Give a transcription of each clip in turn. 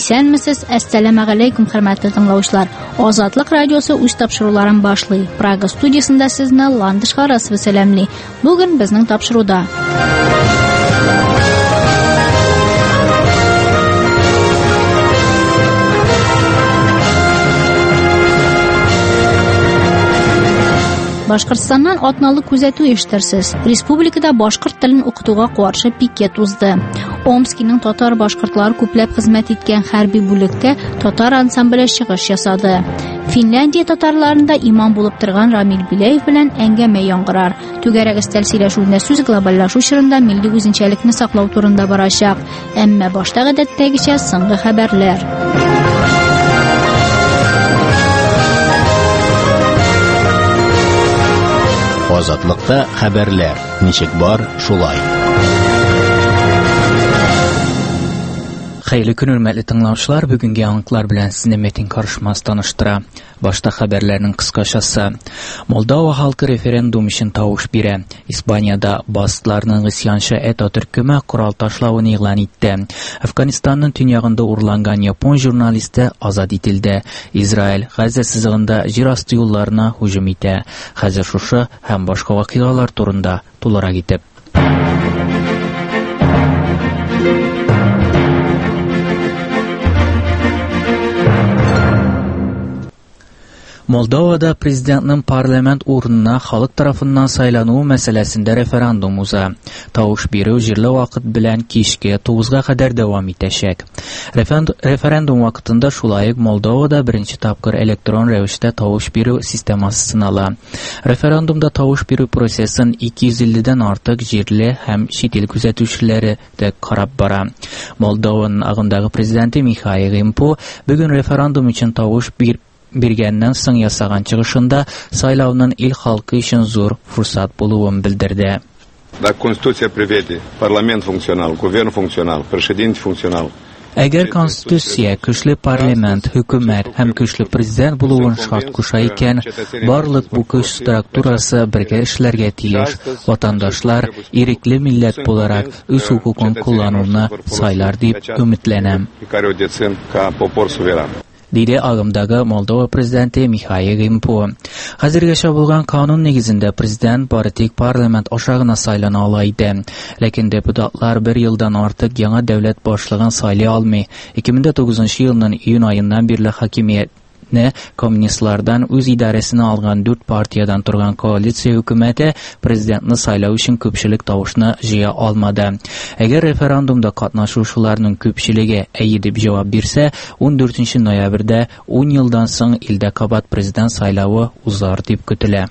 Исәнмесез, әссәламу алейкум, хөрмәтле тыңлаучылар. Азатлык радиосы үз тапшыруларын башлый. Прага студиясында сезне Ландыш Харасова сәламли. Бүген безнең тапшыруда Башкортстаннан атналык күзәтү ишеттерсез. Республикада башкорт телен укытуга каршы пикет узды. Омскиның татар башкортлары күпләп хезмәт иткән хәрби бүлектә татар ансамбле чыгыш ясады. Финляндия татарларында имам булып торган Рамил Биләев белән әңгәмә яңгырар. Түгәрәк өстәл сөйләшүендә сүз глобальлашу чорында милли үзенчәлекне саклау турында барачак. Әмма башта гадәттәгечә соңгы хәбәрләр. Азатлыкта хәбәрләр. Ничек бар, шулай. Хәерле көн, хөрмәтле тыңлаучылар, бүгенге яңалыклар белән сезне Метин Карышмас таныштыра. Башта хәбәрләрнең кыскачасы. Молдова халкы референдум өчен тавыш бирә. Испанияда баскыларның исянчы ЭТО төркеме корал ташлавын игълан итте. Әфганстанның төньягында урланган япон журналисты азат ителде. Израиль Газа сызыгында җир асты юлларына һөҗүм итә. Хәзер шушы һәм башка вакыйгалар турында тулырак итеп. Молдовада президентның парламент урынына халык тарафыннан сайлануы мәсьәләсендә референдум уза. Тавыш бирү җирле вакыт белән кичке 9-га кадәр дәвам итәчәк. Референдум вакытында шулай ук Молдовада беренче тапкыр электрон рәвештә тавыш бирү системасы сынала. Референдумда тавыш бирү процессын 250-дән артык җирле һәм чит ил күзәтүчеләре дә карап бара. Молдованың агымдагы президенты Михаил Гимпо бүген референдум өчен тавыш биргәннән соң ясаган чыгышында сайлауның ил халкы өчен зур фурсат булуын белдерде. Конституция приведе, парламент функционал, говерн функционал, президент функционал. Әгәр конституция, көчле парламент, хөкүмәт һәм көчле президент булуын шарт куша икән, барлык бу көч структурасы бергә эшләргә тиеш. Ватандашлар ирекле милләт буларак үз хукукын куллануны сайлар дип өметләнәм. Диде агымдагы Молдова президенты Михаил Гимпо. Хәзергәчә булган канун нигезендә президент бары тик парламент ашагына сайлана ала иде. Ләкин депутатлар 1 елдан артык яңа дәүләт башлыгын сайлый алмый. 2009 елның июнь аеннан бирле хакимиятне коммунистлардан үз идарәсенә алган 4 партиядан торган коалиция хөкүмәте президентны сайлау өчен күпчелек тавышны җыя алмады. Әгәр референдумда катнашучыларның күпчелеге әйе дип җавап бирсә, 14 ноябрьдә 10 елдан соң илдә кабат президент сайлауы узар дип көтелә.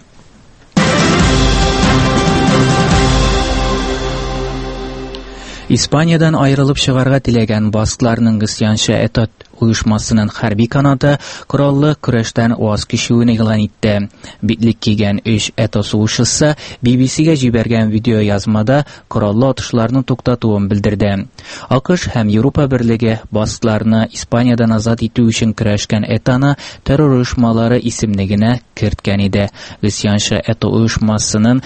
Испаниядан аерылып чыгарга теләгән баскларның исянчы ЭТО уешмасының хәрби канаты кораллы көрәштән ваз кичүен игълан итте. Битлек кигән 3 ЭТО сугышчысы BBC-гә җибәргән видео язмада кораллы атышларны туктатуын белдерде. АКШ һәм Европа берлеге баскларны Испаниядан азат итү өчен көрәшкән ЭТОны террор оешмалары исемлегенә керткән иде. Исянчы ЭТО уешмасының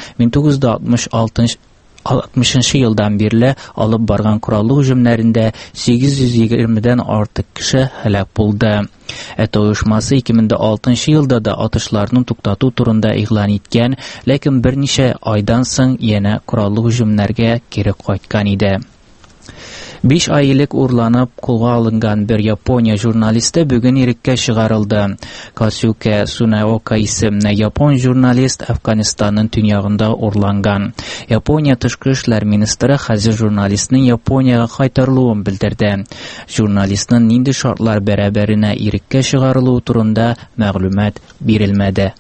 1960 елдан бирле алып барган кораллы һөҗүмнәрендә 820дән артык кеше һәлак булды. ЭТО оешмасы 2006 елда да атышларны туктату турында игълан иткән, ләкин берничә айдан соң янә кораллы һөҗүмнәргә кире кайткан иде. 5 айлык урланып кулга алынган бер Япония журналисты бүген иреккә чыгарылды. Касюке Сунаока исемле япон журналист Әфганстанның төньягында урланган. Япония тышкы эшләр министры хәзер журналистның Япониягә кайтарылуын белдерде. Журналистның нинди шартлар бәрабәренә иреккә чыгарылуы турында мәгълүмат бирелмәде.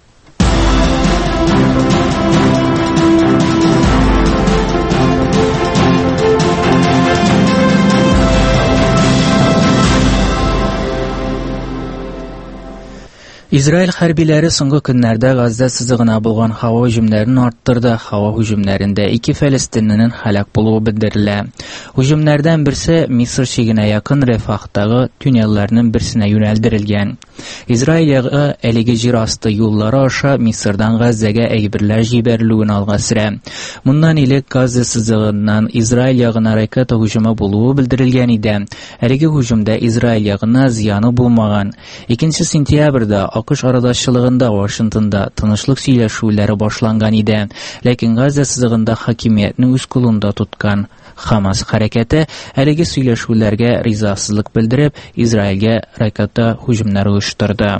Израиль хәрбиләре соңгы көннәрдә Газда сызыгына булган һава һөҗүмнәрен арттырды. Һава һөҗүмнәрендә 2 фәлестинлинең һәлак булуы белдерелә. Һөҗүмнәрдән берсе Мисыр чигенә якын Рефахтагы туннельләрнең берсенә юнәлдерелгән. Израильгә әлеге җир асты юллары аша Мисырдан Газзага әйберләр җибәрелүен алга сөрә. Моннан элек Газза сызыгыннан Израиль ягына ракета һөҗүме булуы белдерелгән иде. Әлеге һөҗүмдә Израиль ягына зыяны булмаган. 2 сентябрьдә АКШ аралашчылыгында Вашингтонда тынычлык сөйләшүләре башланган иде. Ләкин Газза сызыгында хакимиятне үз кулында тоткан Хамас хәрәкәте әлеге сөйләшүләргә ризасызлык белдереп, Израильгә ракета һөҗүмнәре оештырды.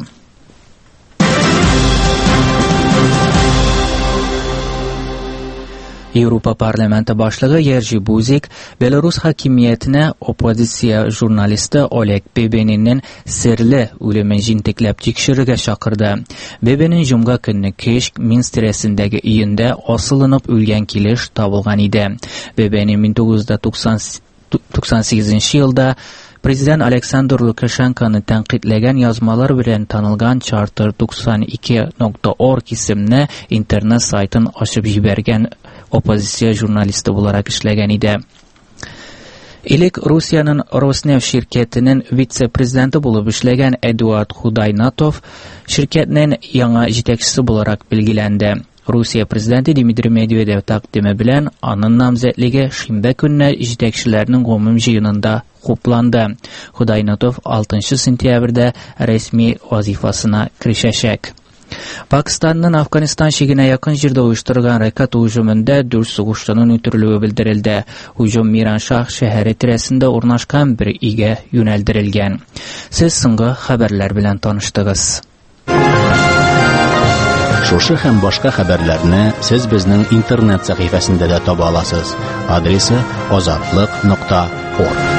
Европа парламенты башлыгы Ержи Бузик Белорус хакимиятенә оппозиция журналисты Олег Бебениннең серле үлемен җинтекләп тикшерергә чакырды. Бебенин җомга көнне кич Минск тирәсендәге өендә асылынып үлгән килеш табылган иде. Бебенин 1998 елда Президент Александр Лукашенконы тәнкыйтьләгән язмалар белән танылган Charter92.org исемле интернет сайтын ачып җибәргән оппозиция журналисты буларак эшләгән иде. Илек Русияның Роснефть ширкәтенең вице-президенты булып эшләгән Эдуард Худайнатов ширкәтнең яңа җитәкчесе буларак билгеләнде. Русия президенты Дмитрий Медведев тәкъдиме белән аның намзәтлеге шимбә көнне җитәкчеләрнең гомум җыенында хупланды. Худайнатов 6 сентябрьдә рәсми вазифасына кирешәчәк. Пакистанның Афганистан шигенә якын җирдә оештырылган ракета һөҗүмендә 4 сугышчының үтерелүе белдерелде. Һөҗүм Мираншах шәһәре тирәсендә урнашкан бер өйгә юнәлдерелгән. Сез соңгы хәбәрләр белән таныштыгыз. Шушы һәм башка хәбәрләрне сез безнең интернет сәхифәсендә дә таба аласыз. Адресы azatlык.org.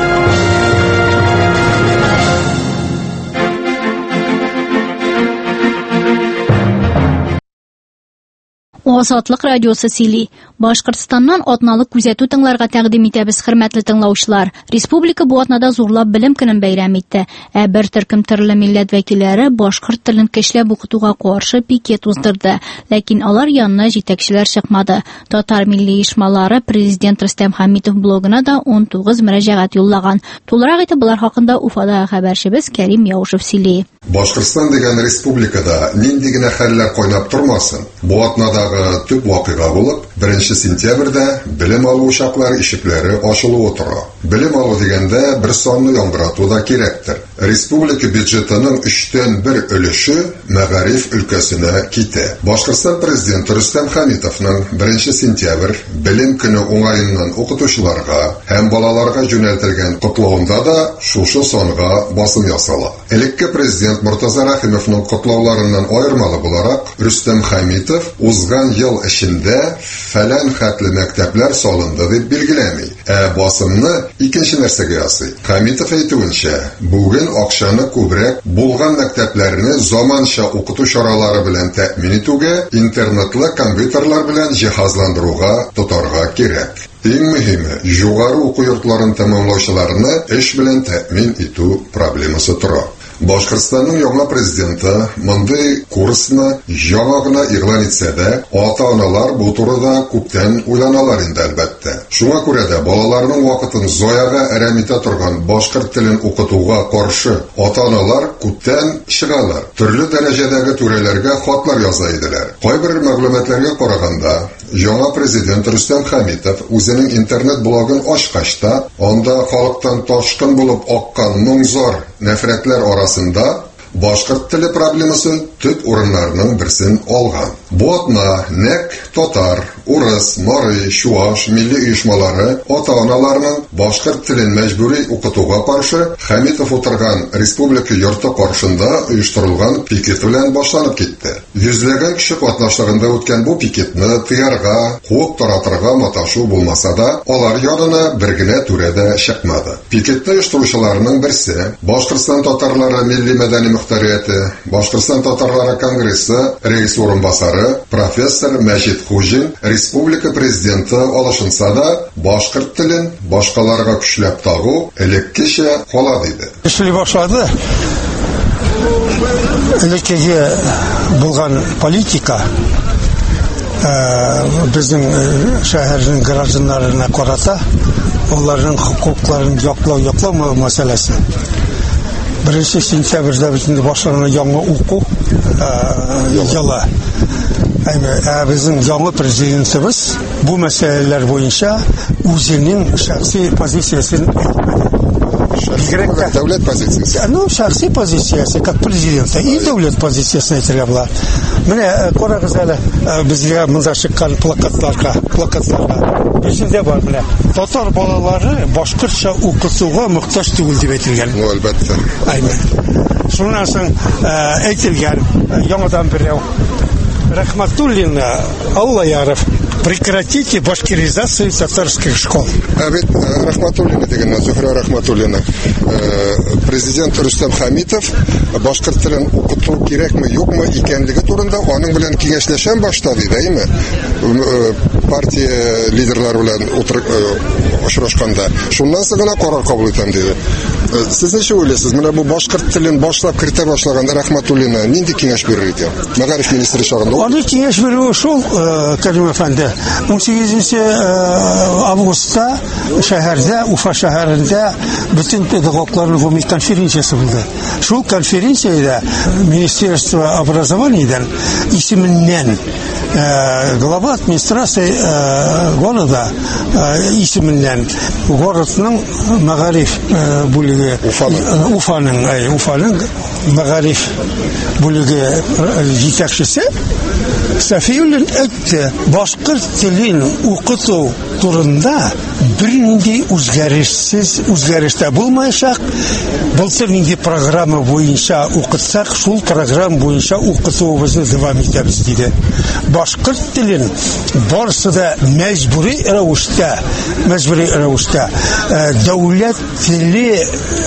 Азатлык радиосы сөйли. Башкортстаннан атналык күзәтү тыңларга тәкъдим итәбез, хөрмәтле тыңлаучылар. Республика бу атнада зурлап белем көнен бәйрәм итте. Бер төркем төрле милләт вәкилләре башкорт телен көчләп укытуга каршы пикет уздырды. Ләкин алар янына җитәкчеләр чыкмады. Татар милли оешмалары президент Рөстәм Хәмитов блогына да 19 мөрәҗәгать юллаган. Тулырак итеп булар хакында Уфада хәбәрчебез Кәрим Яушев сөйли. Башкортстан дигән республикада нинди генә хәлләр кайнап тормасын. Бу атнадагы төп вакыйга булып 1 сентябрьдә белем алу учаклары ишекләре ачылуы тора. Белем алу дигәндә бер санны яңгырату да кирәктер. Республика бюджетының 3тән 1 өлеше мәгариф өлкәсенә китә. Башкортстан президенты Рөстәм Хәмитовның 1 сентябрь белем көне уңаеннан укытучыларга һәм балаларга юнәлтелгән котлауында да шушы санга басым ясала. Элекке президент Муртаза Рахимовның котлауларыннан аермалы буларак Рөстәм Хәмитов узган ел эчендә фәлән хәтле мәктәпләр салынды дип билгеләми. Басымны икенче нәрсәгә ясый. Хәмитов әйтүенчә, бүген акчаны күбрәк булган мәктәпләрне заманча укыту чаралары белән тәэмин итүгә, интернетлы компьютерлар белән җиһазландыруга тотарга кирәк. Иң мөһиме, югары уку йортларын тәмамлаучыларны эш белән тәэмин итү проблемасы тора. Башкортстанның яңа президенты мондый курсны яңа гына игълан итсә дә, ата-аналар бу турыда күптән уйланалар инде әлбәттә. Шуңа күрә дә балаларның вакытын заяга әрәм итә торган башкорт телен укытуга каршы ата-аналар күптән чыгалар. Төрле дәрәҗәдәге түрәләргә хатлар яза иделәр. Кайбер мәгълүматларга караганда, яңа президент Рөстәм Хәмитов үзенең интернет блогын ачкач та, анда халыктан ташкын булып аккан моңзар, нәфрәтләр арасында башкорт теле проблемасы төп урыннарның берсен алган. Бу атна нәк татар, урыс, марый, чуаш милли оешмалары ата-аналарның башкорт телен мәҗбүри укытуга каршы Хәмитов утырган республика йорты каршында оештырылган пикет белән башланып китте. Йөзләгән кеше катнашлыгында үткән бу пикетны тыярга, куып таратырга маташу булмаса да, алар янына бер генә түрә дә чыкмады. Пикетне оештыручыларның берсе Башкортстан татарлары милли мәдәни мөхтәрияте, Башкортстан татарлары конгрессы рәис урынбасары профессор Мәҗит Хуҗин республика президенты алышынса да, башкорт телен башкаларга көчләп тагу элеккечә кала диде. Эшли башлады. Элеккеге булган политика безнең шәһәрнең гражданнарына карата, аларның хукукларын яклау мәсьәләсе. 1 сентябрьдә бөтенләй башланган яңа уку елы. Безнең яңа президентыбыз бу мәсьәләләр буенча үзенең шәхси позициясен дәүләт позициясе. Шәхси позициясе, как президента, и дәүләт позициясен әйтергә була. Менә карагыз әле, безгә монда чыккан плакатларга. Бишендә бар менә. Татар балалары башкортча укытуга мохтаҗ түгел дип әйтелгән. Әлбәттә. Шуннан соң әйтелгән яңадан берәү Рахматуллин Аллаяров, прекратите башкиризацию татарских школ. Ведь Рахматуллина дигән Зөһрә Рахматуллина, президент Рөстәм Хәмитов башкорт телен укыту кирәкме, юкмы икәнлеге турында аның белән киңәшләшән башлады, дәйме? Партия лидерлары белән очрашканда. Шуннан соң гына карар кабул итәм диде. Сез ничә уйлыйсыз? Менә бу башкорт телен башлап кертә башлаганда Рахматуллина нинди киңәш бирер иде? Мәгариф министры чагында. Аны киңәш бирү шул, Кәрим әфәнде, 18 августта шәһәрдә, Уфа шәһәрендә бөтен педагогларның гомуми конференциясе булды. Шул конференциядә Министерство образованиедән исеменнән глава администрации города исеменнән городның мәгариф бүлеге Уфаның мәгариф бүлеге җитәкчесе Сафиуллин әйтте, башкорт телен укыту турында бернинди үзгәрештә булмаячак. Булса нинди программа буенча укытсак, шул программа буенча укытуыбызны дәвам итәбез диде. Башкорт телен барысы да мәҗбүри рәвештә дәүләт теле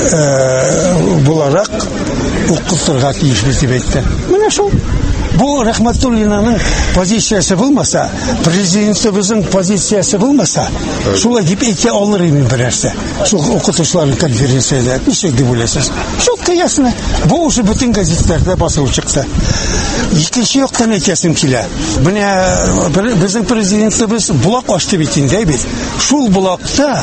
буларак укытырга тиешбез дип әйтте. Менә шул. Бу Рахматуллинаның позициясе булмаса, президентыбызның позициясе булмаса, шулай дип әйтә алыр идем берәрсә. Шул укытучыларның конференциясендә ничек дип уйлыйсыз? Шул кыясны. Бу уже бөтен газетларда басылып чыкты. Икенче яктан әйтәсем килә. Менә безнең президентыбыз булак ачты бит инде бит. Шул булакта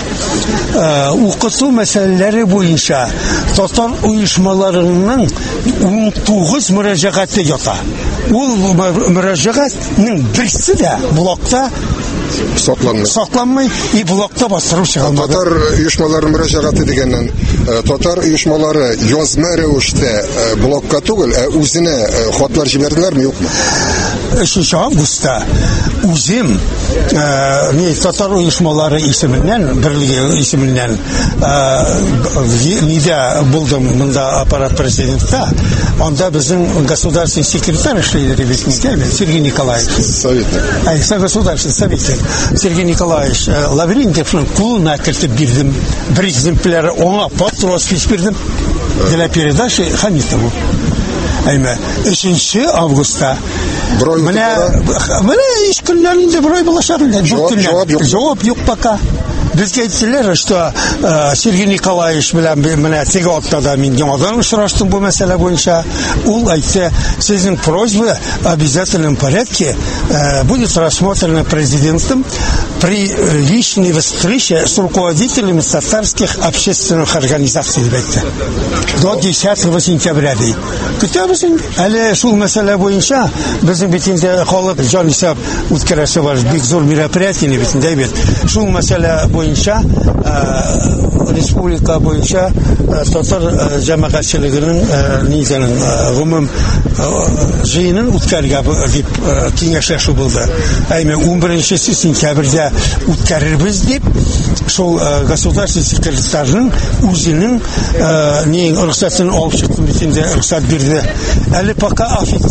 укыту мәсьәләләре буенча татар оешмаларының 19 мөрәҗәгате ята. Ул мөрәҗәгатьнең берсе дә булакта сакланмый, и булакта бастырып чыгалмады. Татар оешмалары мөрәҗәгате дигәннән, татар оешмалары язма рәвештә булакка түгел, үзенә хатлар җибәрделәрме, юкмы? 3 августта үзем татар оешмалары исеменнән, берлеге исеменнән нидә булдым монда аппарат президентта. Анда безнең государственный секретарь эшләйде дип әйтәләр, Сергей Николаевич. Советник. Государственный советник Сергей Николаевич Лаврентьевның кулына кертеп бирдем. Бер экземпляр аңа патрос бирдем для передачи Хәмитову. 3 августта менә иш көннәрендә брой булачак инде. Җавап юк пока. Безгә әйттеләр, что Сергей Николаевич белән менә теге атнада мин яңадан очраштым бу мәсьәлә буенча. Ул әйтте, сезнең просьба в обязательном порядке будет рассмотрена президентом при личной встрече с руководителями татарских общественных организаций. До 10 сентября. Көтәбез инде. Әле шул мәсьәлә буенча безнең бит инде халык җанисәп үткәрәсе бар, бик зур мероприятие бит инде бит. Шул мәсьәлә буенча республика буенча татар җәмәгатьчелегенең низанын гомум җыенын үткәргә дип киңәшләшү булды. 11 сентябрьдә үткәрербез дип шул государственный секретарьның үзенең рөхсәтен алып чыкты бит инде, рөхсәт бирде. Әле пока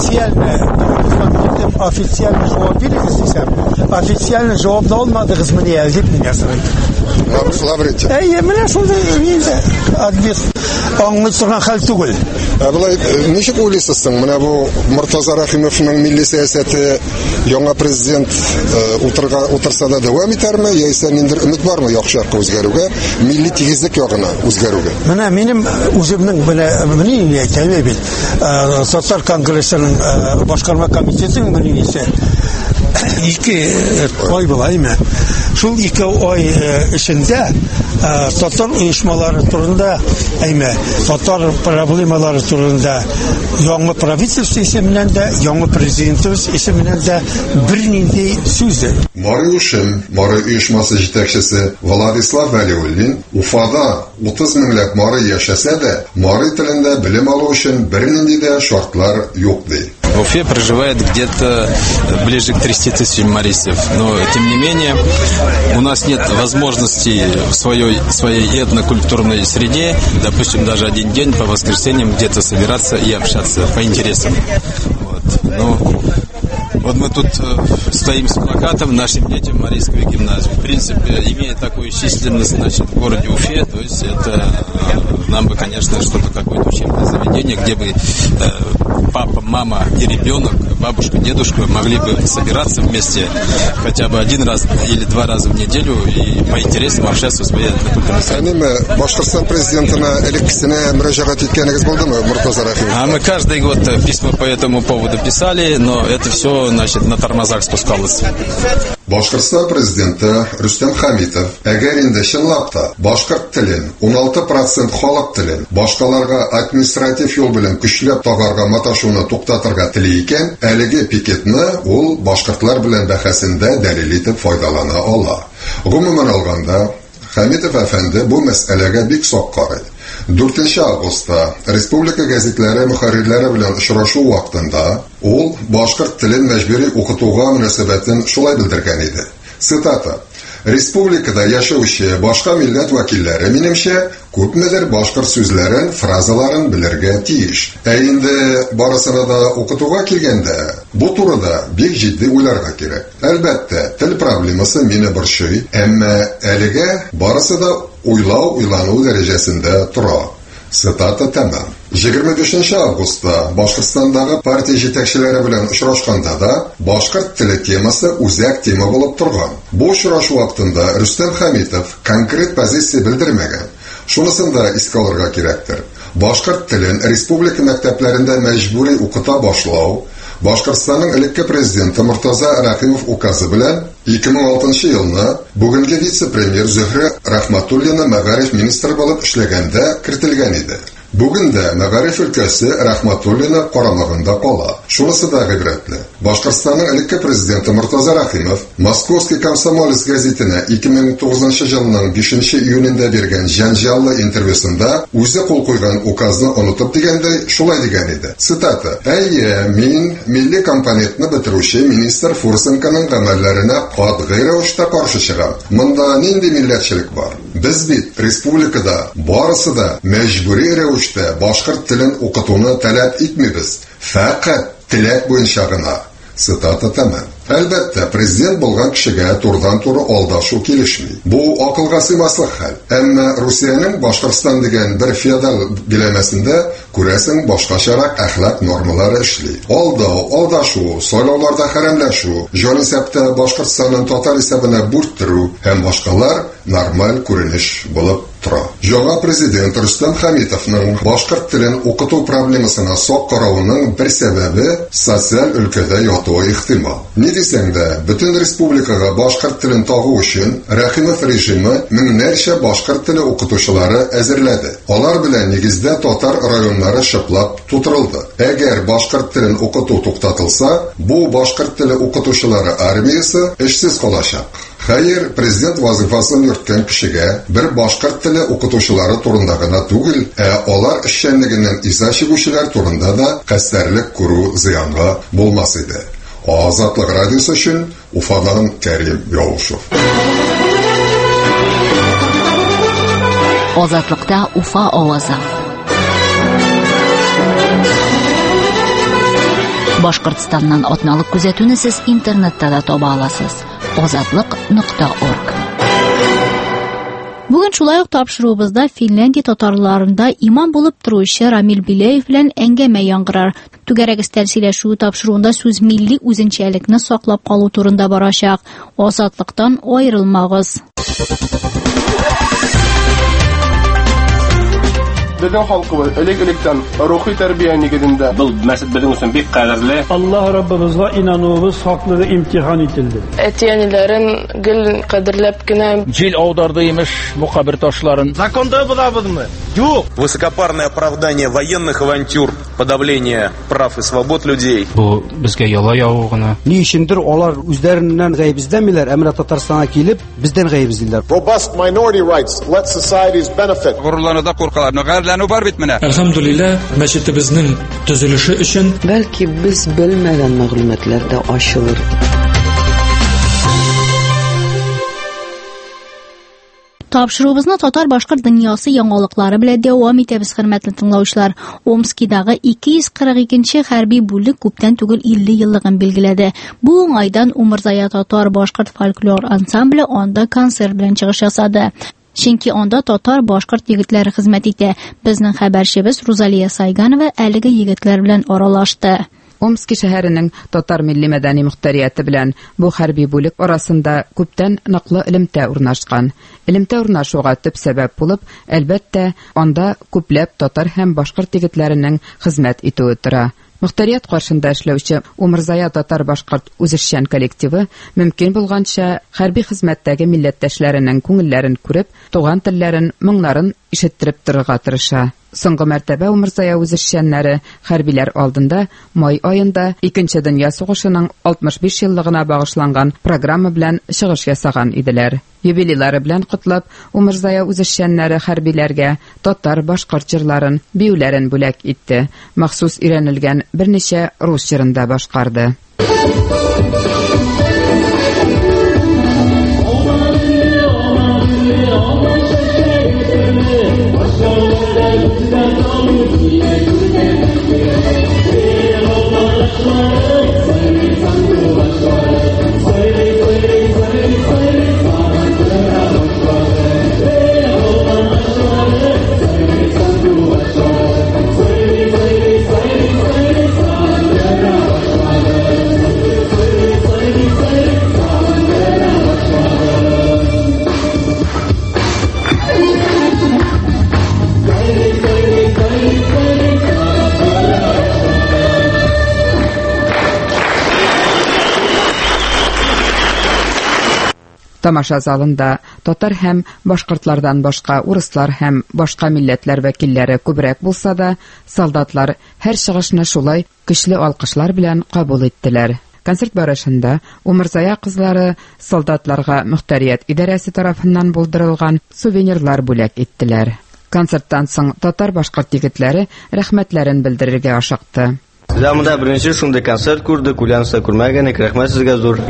официально җавап бирегез дисәм, официально җавап да алмадыгыз менә дип ясырый. Менә шундай инде ответ аңлый торган хәл түгел. Булай ничек уйлыйсыз, менә бу Мортаза Рахимовның милли сәясәте яңа президент утырса да дәвам итәрме, яисә нинди өмет бармы яхшырак үзгәрүгә, милли тигезлек ягына үзгәрүгә? Менә минем үземнең менә әйтәм бит, Татар конгрессының башкарма комитетының мнениесе 2 ай булаймы. Шул 2 ай эчендә татар оешмалары турында, татар проблемалары турында яңа правительство исеменнән дә, яңа президентыбыз исеменнән дә бернинди сүз. Мариушин, Мари оешмасы җитәкчесе Владислав Валиуллин Уфада 30 меңләп Мари яшәсә дә, Мари телендә белем алу өчен бернинди дә шартлар юк ди. В Уфе проживает где-то ближе к 30 тысячам марийцев, но тем не менее у нас нет возможности в своей этнокультурной среде, допустим, даже один день по воскресеньям где-то собираться и общаться по интересам. Вот мы тут стоим с плакатом нашим детям Марийской гимназии. В принципе, имея такую численность, в городе Уфе, то есть это нам бы, конечно, что-то какое-то учебное заведение, где бы папа, мама и ребенок, бабушка, дедушка могли бы собираться вместе хотя бы 1 раз или 2 раза в неделю и по интересам общаться в своей этнокультурной среде. Башкортстан президентына элеккесенә мөрәҗәгать иткәнегез булдымы, Муртаза Рәхимов? Мы каждый год письма по этому поводу писали, но это все, на тормозах спускалось. Башкортстан президенты Рустам Хамитов, әгәр инде чынлап та башкорт телен 16% халык телен башкаларга административ юл белән көчләп тагарга маташуны туктатырга тели икән, әлеге пикетны ул башкортлар белән бәхәсендә дәлил итеп файдалана ала. Гомумән алганда, Хамитов әфәнде бу мәсьәләгә бик сак карый. 4 августта республика гәзитләре мөхәррирләре белән очрашу вакытында ул башкорт телен мәҗбүри укытуга мөнәсәбәтен шулай белдергән иде. Цитата: Республикада яшәүче башка милләт вәкилләре минемчә күпмедер башкорт сүзләрен, фразаларын белергә тиеш. Инде барысына да укытуга килгәндә, бу турыда бик җитди уйларга кирәк. Әлбәттә, тел проблемасы мине борчый, әмма әлегә барысы да уйлану дәрәҗәсендә тора. Цитата тәмам. 25 августта Башкортстандагы партия җитәкчеләре белән очрашканда да башкорт теле темасы үзәк тема булып торган. Бу очрашу вакытында Рустам Хамитов конкрет позиция белдермәгән. Шунысын да искә алырга кирәктер. Башкорт телен республика мәктәпләрендә мәҗбүри укыта башлау Башкортстанның элекке президенты Муртаза Рәхимов указы белән 2006 елны бүгенге вице-премьер Зөһрә Рәхмәтуллина мәгариф министры булып эшләгәндә кертелгән иде. Бүген дә мәгариф өлкәсе Рәхмәтуллина карамагында кала. Шунысы да гыйбрәтле. Башкортстанның элекке президенты Муртаза Рәхимов Московский комсомолец газетына 2009 елның 5 июнендә биргән җанҗаллы интервьюсында үзе кул куйган указны онытып дигәндәй шулай дигән иде. Цитата: "Әйе, мин милли компонентны бетерүче министр Фурсенконың гамәлләренә катгый рәвештә каршы чыгам. Монда нинди милләтчелек бар? Без бит республикада барысы да мәҗбүри рәвештә башкорт телен укытуны таләп итмибез. Фақат теләк буенча гына." Цитата тәмам. Әлбәттә, президент булган кешегә турыдан-туры алдашу килешми. Бу акылга сыймаслык хәл. Әмма Русиянең Башкортстан дигән бер феодал биләмәсендә күрәсең башкачарак әхлак нормалары эшли. Алдашу, сайлауларда хәрәмләшү, җанисәптә Башкортстанның татар исәбенә бүрттерү һәм башкалар нормаль күренеш булып тора. Яңа президент Рустам Хамитовның башкорт телен укыту проблемасына сак карауының бер сәбәбе социаль өлкәдә ятуы ихтимал. Ни дисәң дә, бөтен республикага башкорт телен тагу өчен Рәхимов режимы меңнәрчә башкорт теле укытучылары әзерләде. Алар белән нигездә татар районнары шыплап тутырылды. Әгәр башкорт телен укыту туктатылса, бу башкорт теле укытучылары армиясе эшсез калачак. Хәер, президент вазифасын йөрткән кешегә бер башкорт теле укытучылары турында гына түгел, алар эшчәнлегеннән иза чигүчеләр турында да кастәрлек күрү зыянга булмас иде. Азатлык радиосы өчен Уфадан Кәрим Яушев. Азатлыкта Уфа авазы. Башкортстаннан атналык күзәтүне сез интернетта да таба аласыз. Azatlıq.org. Бүген шулай ук тапшыруыбызда Финляндия татарларында имам булып торучы Рамил Билеев белән әңгәмә яңгырар. Түгәрәк өстәл сөйләшү тапшыруында сүз милли үзенчәлекне саклап калу турында барачак. Азатлыктан аерылмагыз. Безнең халкыбыз элек-электән рухи тәрбия нигезендә. Бу мәсәл безнең өчен бик кадерле. Аллаһ Раббыбызга инануыбыз хаклыгы имтихан ителде. Әтиәниләрен гел кадерләп кенә җил аударды имеш бу кабер ташларын. Законда булабызмы? Юк. Высокопарное оправдание военных авантюр, подавление прав и свобод людей. Бу безгә яла явыгына. Ни өчендер алар үзләреннән гаебиздәмиләр, әмма Татарстанга килеп, бездән гаебиздиләр. Robust minority rights let societies benefit. Гурлануда куркалар, гайрләнү бар бит менә. Әлхәмдүлилләh, мәчетебезнең төзелеше өчен бәлки без белмәгән мәгълүматлар да ачылыр. Тапшыруыбызны татар-башкорт дөньясы яңалыклары белән дәвам итәбез, хөрмәтле тыңлаучылар. Омскидагы 242-нче хәрби бүлек күптән түгел 50 еллыгын билгеләде. Бу уңайдан Умырзая татар-башкорт фольклор ансамбле анда концерт белән чыгыш ясады. Чөнки анда татар-башкорт егетләре хезмәт итә. Безнең хәбәрчебез Рузалия Сайганова әлеге егетләр белән аралашты. Омски шәһәренең татар милли мәдәни мөхтәрияте белән бу хәрби бүлек арасында күптән ныклы элемтә урнашкан. Элемтә урнашуга төп сәбәп булып, әлбәттә, анда күпләп татар һәм башкорт егетләренең хезмәт итүе тора. Мөхтәрият каршында эшләүче Умырзая татар-башкорт үзешчән коллективы мөмкин булганча хәрби хезмәттәге милләттәшләренең күңелләрен күреп, туган телләрен, моңнарын ишеттереп торырга тырыша. Соңгы мәртәбә Умырзая үзешчәннәре хәрбиләр алдында май аенда 2нче дөнья сугышының 65 еллыгына багышланган программа белән чыгыш ясаган иделәр. Юбилейлары белән котлап, Умырзая үзешчәннәре хәрбиләргә татар-башкорт җырларын, биюләрен бүләк итте. Махсус өйрәнелгән берничә рус җырында башкарды. Тамаша залында татар һәм башкортлардан башка урыслар һәм башка милләтләр вәкилләре күбрәк булса да, солдатлар һәр чыгышны шулай көчле алкышлар белән кабул иттеләр. Концерт барышында Умырзая кызлары солдатларга мөхтәрият идарәсе тарафыннан булдырылган сувенирлар бүләк иттеләр. Концерттан соң татар-башкорт егетләре рәхмәтләрен белдерергә ашыкты. Замында беренче шундый концерт күрдек, үләнсә күрмәгән, рәхмәт сезгә зур.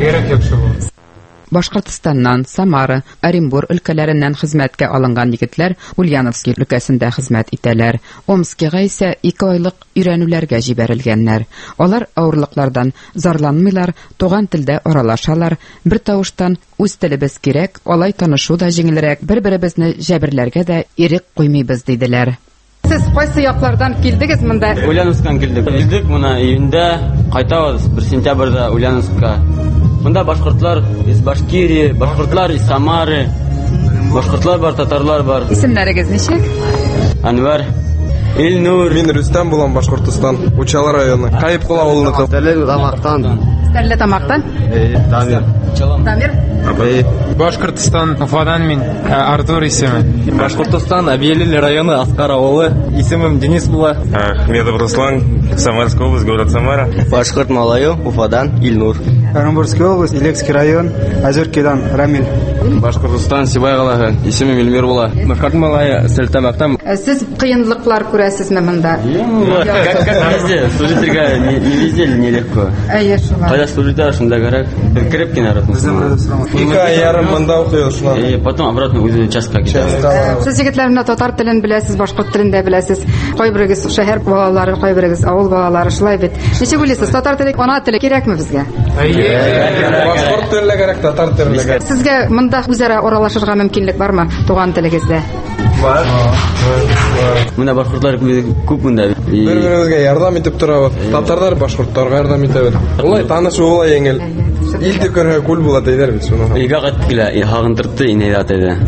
Башкортстаннан, Самара, Оренбур өлкәләреннән хезмәткә алынган егетләр Ульяновский өлкәсендә хезмәт итәләр. Омскига исә 2 айлык өйрәнүләргә җибәрелгәннәр. Алар авырлыклардан зарланмыйлар, туган телдә аралашалар, бер тавыштан үз телебез кирәк, алай танышу да җиңелрәк, бер-беребезне җәберләргә дә ирек куймыйбыз диделәр. Сез кайсы яклардан килдегез монда? Ульяновскан килдек. Килдек моны июньдә, кайтабыз 1 сентябрьдә Ульяновска. Монда башкортлар из Башкирии, башкортлар из Самары, башкортлар бар, татарлар бар. Исемнәрегез ничек? Анвар, Илнур. Мин Рөстәм булам, Башкортстан, Учалы районы. Кайыпкул авылыныкы. Стәрле тамактан? Дамир. Дамир? Башкортстан, Уфадан мин, Артур исеме. Башкортстан, Абьелили районы, Аскар авылы. Исемем Денис була. Ахмедов Руслан, Самарская область, город Самара. Башкорт малаю, Уфадан, Илнур. Оренбургская область, Илекский район, Озеркидан, Рамиль. Башкортстан, Сибай каласы, исемем Эльмир була. Башкорт малаю, Сельтамактан. Сез кыенлыклар күрәсезме монда? Как везде, служительга не везде нелегко. Кайда служитар, шунда кирәк. Крепкий народ. 2 ай ярым монда укыйбыз шуннан. И потом обратно үз участкага китәбез. Сез егетләрне татар телен беләсез, башкорт телен дә беләсез. Кайберегез шәһәр балалары, кайберегез авыл балалары, шулай бит. Ничек уйлыйсыз, татар теле, ана теле кирәкме безгә? Башкорт теле кирәк, татар теле кирәк. Сезгә монда үзара аралашырга мөмкинлек бармы туган телегездә? Бар. Монда башкортлар күп монда. Бер-беребезгә ярдәм итеп торабыз. Татарлар башкортларга ярдәм итәбез. Улай танышу була еңел. Илтеп көргә күл була диләр бит шуны. Игә кайтып килә, хагындырды инәйдә.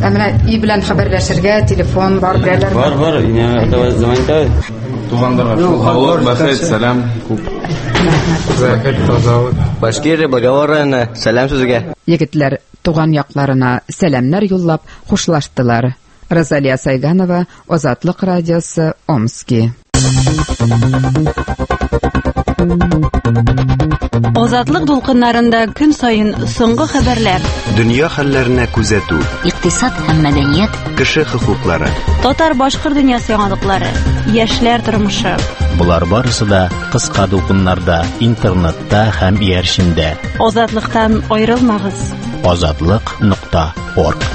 Менә үй белән хәбәрләшергә телефон бар бирәләр. Бар, звонить. Тугандарга халык бәхет, сәлам, күп. Бәхет, тазалык. Башкирия Багаларына сәлам сүзгә. Егетләр туган якларына сәламнар юллап хушлаштылар. Розалия Сайганова, Азатлык радиосы, Омски. Азатлык дулкыннарында көн сайын соңгы хәбәрләр. Дөнья хәлләренә күзәтү. Икътисад һәм мәдәният. Кеше хокуклары. Татар-башкорт дөньясы яңалыклары. Яшьләр тормышы. Булар барысы да кыска дулкыннарда, интернетта һәм иярчендә. Азатлыктан аерылмагыз. Azatlyk.org.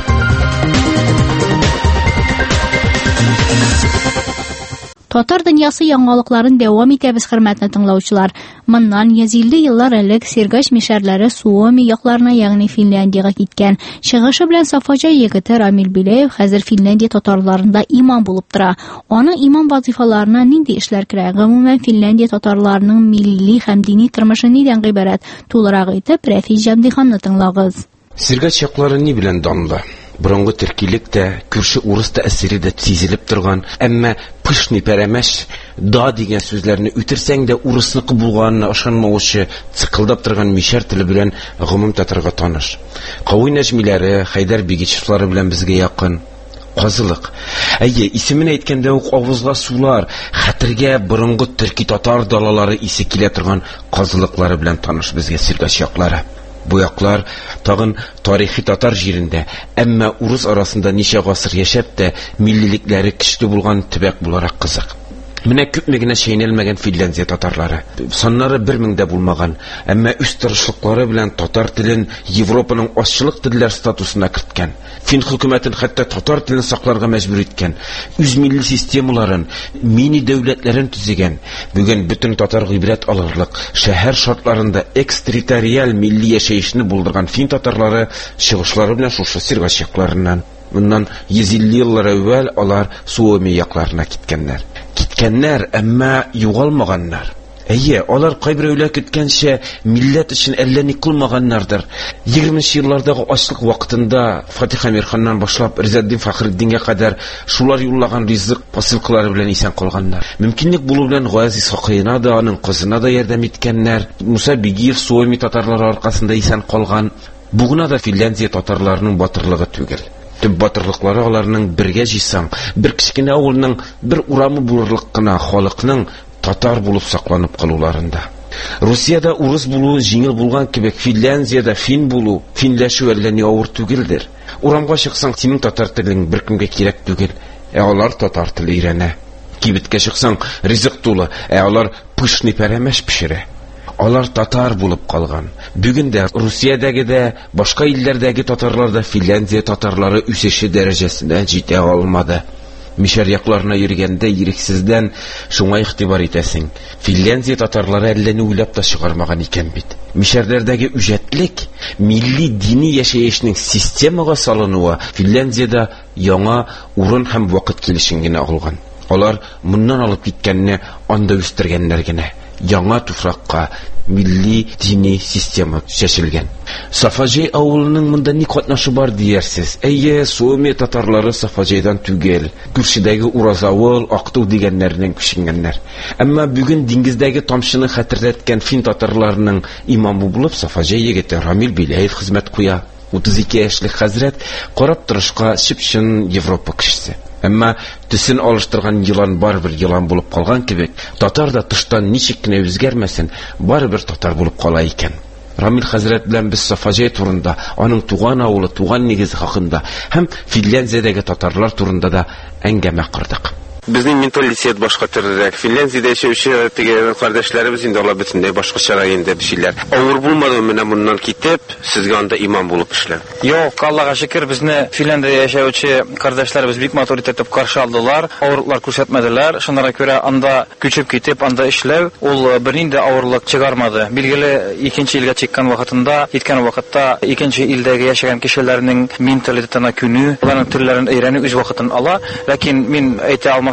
Татар дөньясы яңалыкларын дәвам итәбез, хөрмәтле тыңлаучылар. Моннан 150 еллар элек Сергач мишәрләре Суоми якларына, ягъни Финляндиягә киткән. Чыгышы белән Сафаҗа егете Рамил Билеев хәзер Финляндия татарларында имам булып тора. Аның имам вазифаларына нинди эшләр керә? Гомумән Финляндия татарларының милли һәм дини тормышы нидән гыйбарәт? Тулырак итеп Рәфи Җәмдиханны тыңлагыз. Сергач яклары ни белән данлы? Борынгы төркилек тә, күрше урыс та әсире дә сизелеп торган, әмма пышный пәрәмәш да дигән сүзләрне үтерсәң дә урысныкы булганына ышанмаучы цыкылдап торган мишәр теле белән гомум татарга таныш. Кавый нәҗмиләре, Хайдар Бигичевлары белән безгә якын. Казылык. Әйе, исемен әйткәндә үк авызга сулар, хәтергә борынгы төрки татар далалары исе килә торган казылыклары белән таныш безгә Сергач яклары. Бу яклар тагын тарихи татар җирендә, әмма урыс арасында ничә гасыр яшәп тә миллилекләре көчле булган төбәк буларак кызык. Менә күпме генә чәйнәлмәгән Финляндия татарлары. Саннары 1000 дә булмаган, әмма үз тырышлыклары белән татар телен Европаның ашчылык телләр статусына керткән. Фин хөкүмәтен хәтта татар телен сакларга мәҗбүр иткән. Үз милли системаларын, мини дәүләтләрен төзегән. Бүген бөтен татар гыйбрәт алырлык шәһәр шартларында экстерриториаль милли яшәешне булдырган фин татарлары чыгышлары белән шушы Сергач якларыннан. Моннан 150 еллар әүвәл алар Суоми якларына киткәннәр. Киткәннәр, әмма югалмаганнар. Әйе, алар кайберәүләр көткәнчә милләт өчен әллә ни кылмаганнардыр. 20нчы еллардагы ачлык вакытында Фатих Амирханнан башлап Ризаддин Фахриддингә кадәр шулар юллаган ризык посылкалары белән исән калганнар. Мөмкинлек булу белән Газиз Хакыйна да, аның кызына да ярдәм иткәннәр. Муса Бигиев Суоми татарлары аркасында исән калган. Бугына да Финляндия татарларының батырлыгы түгел. Төп батырлыклары аларның бергә җыйсаң, бер кичкенә авылның бер урамы булырлык кына халыкның татар булып сакланып калуларында. Русиядә урыс булу җиңел булган кебек, Финляндиядә фин булу, финләшү әллә ни авыр түгелдер. Урамга чыксаң, синең татар телең беркемгә кирәк түгел, алар татар теле өйрәнә. Кибеткә чыксаң, ризык тулы, алар пышный пәрәмәш пешерә. Алар татар булып калган. Бүген дә Русиядәге дә, башка илләрдәге татарлар да Финляндия татарлары үсеше дәрәҗәсенә җитә алмады. Мишәр якларына йөргәндә ирексездән шуңа игътибар итәсең. Финляндия татарлары әллә ни уйлап та чыгармаган икән бит. Мишәрләрдәге үҗәтлек, милли дини яшәешнең системага салынуы Финляндиядә яңа урын һәм вакыт килешен генә алган. Алар моннан алып киткәнне анда үстергәннәр генә. Яңа туфракка милли дини система чәчелгән. Сафаҗай авылының монда ни катнашы бар диярсез? Әйе, Суоми татарлары Сафаҗайдан түгел, күршедәге Уразавыл, Актау дигәннәрнең күченгәннәр. Әмма бүген диңгездәге тамчыны хәтерләткән фин татарларының имамы булып Сафаҗай егете Рамил Билеев хезмәт куя. 32 яшьлек хәзрәт карап торышка чипчын Европа кешесе. Әмма төсен алыштырган йылан барбер йылан булып калган кебек, татар да тыштан ничек кенә үзгәрмәсен, барбер татар булып кала икән. Рамил хәзрәт белән без Сафаҗай турында, аның туган авылы, туган нигезе хакында һәм Финляндиядәге татарлар турында да әңгәмә кырдык. Безнең менталитет башка төрлерәк. Финляндиядә яшәүче тегә кардәшләребез инде алар бөтенләй башкача инде бишиләр. Авыр булмады менә моннан китеп, сезгә анда имам булып эшләр. Юк, Аллага шөкер, безне Финляндиядә яшәүче кардәшләребез бик матур итеп каршы алдылар. Авырлыклар күрсәтмәделәр. Шуннан күрә анда күчеп китеп, анда эшләү ул бернинди авырлык чыгармады. Билгеле, икенче илгә чыккан вакытында, иткән вакытта икенче илдәге яшәгән кешеләрнең менталитетына күнү, аларның телләрен өйрәнү үз вакытын ала. Ләкин мин әйтә алмас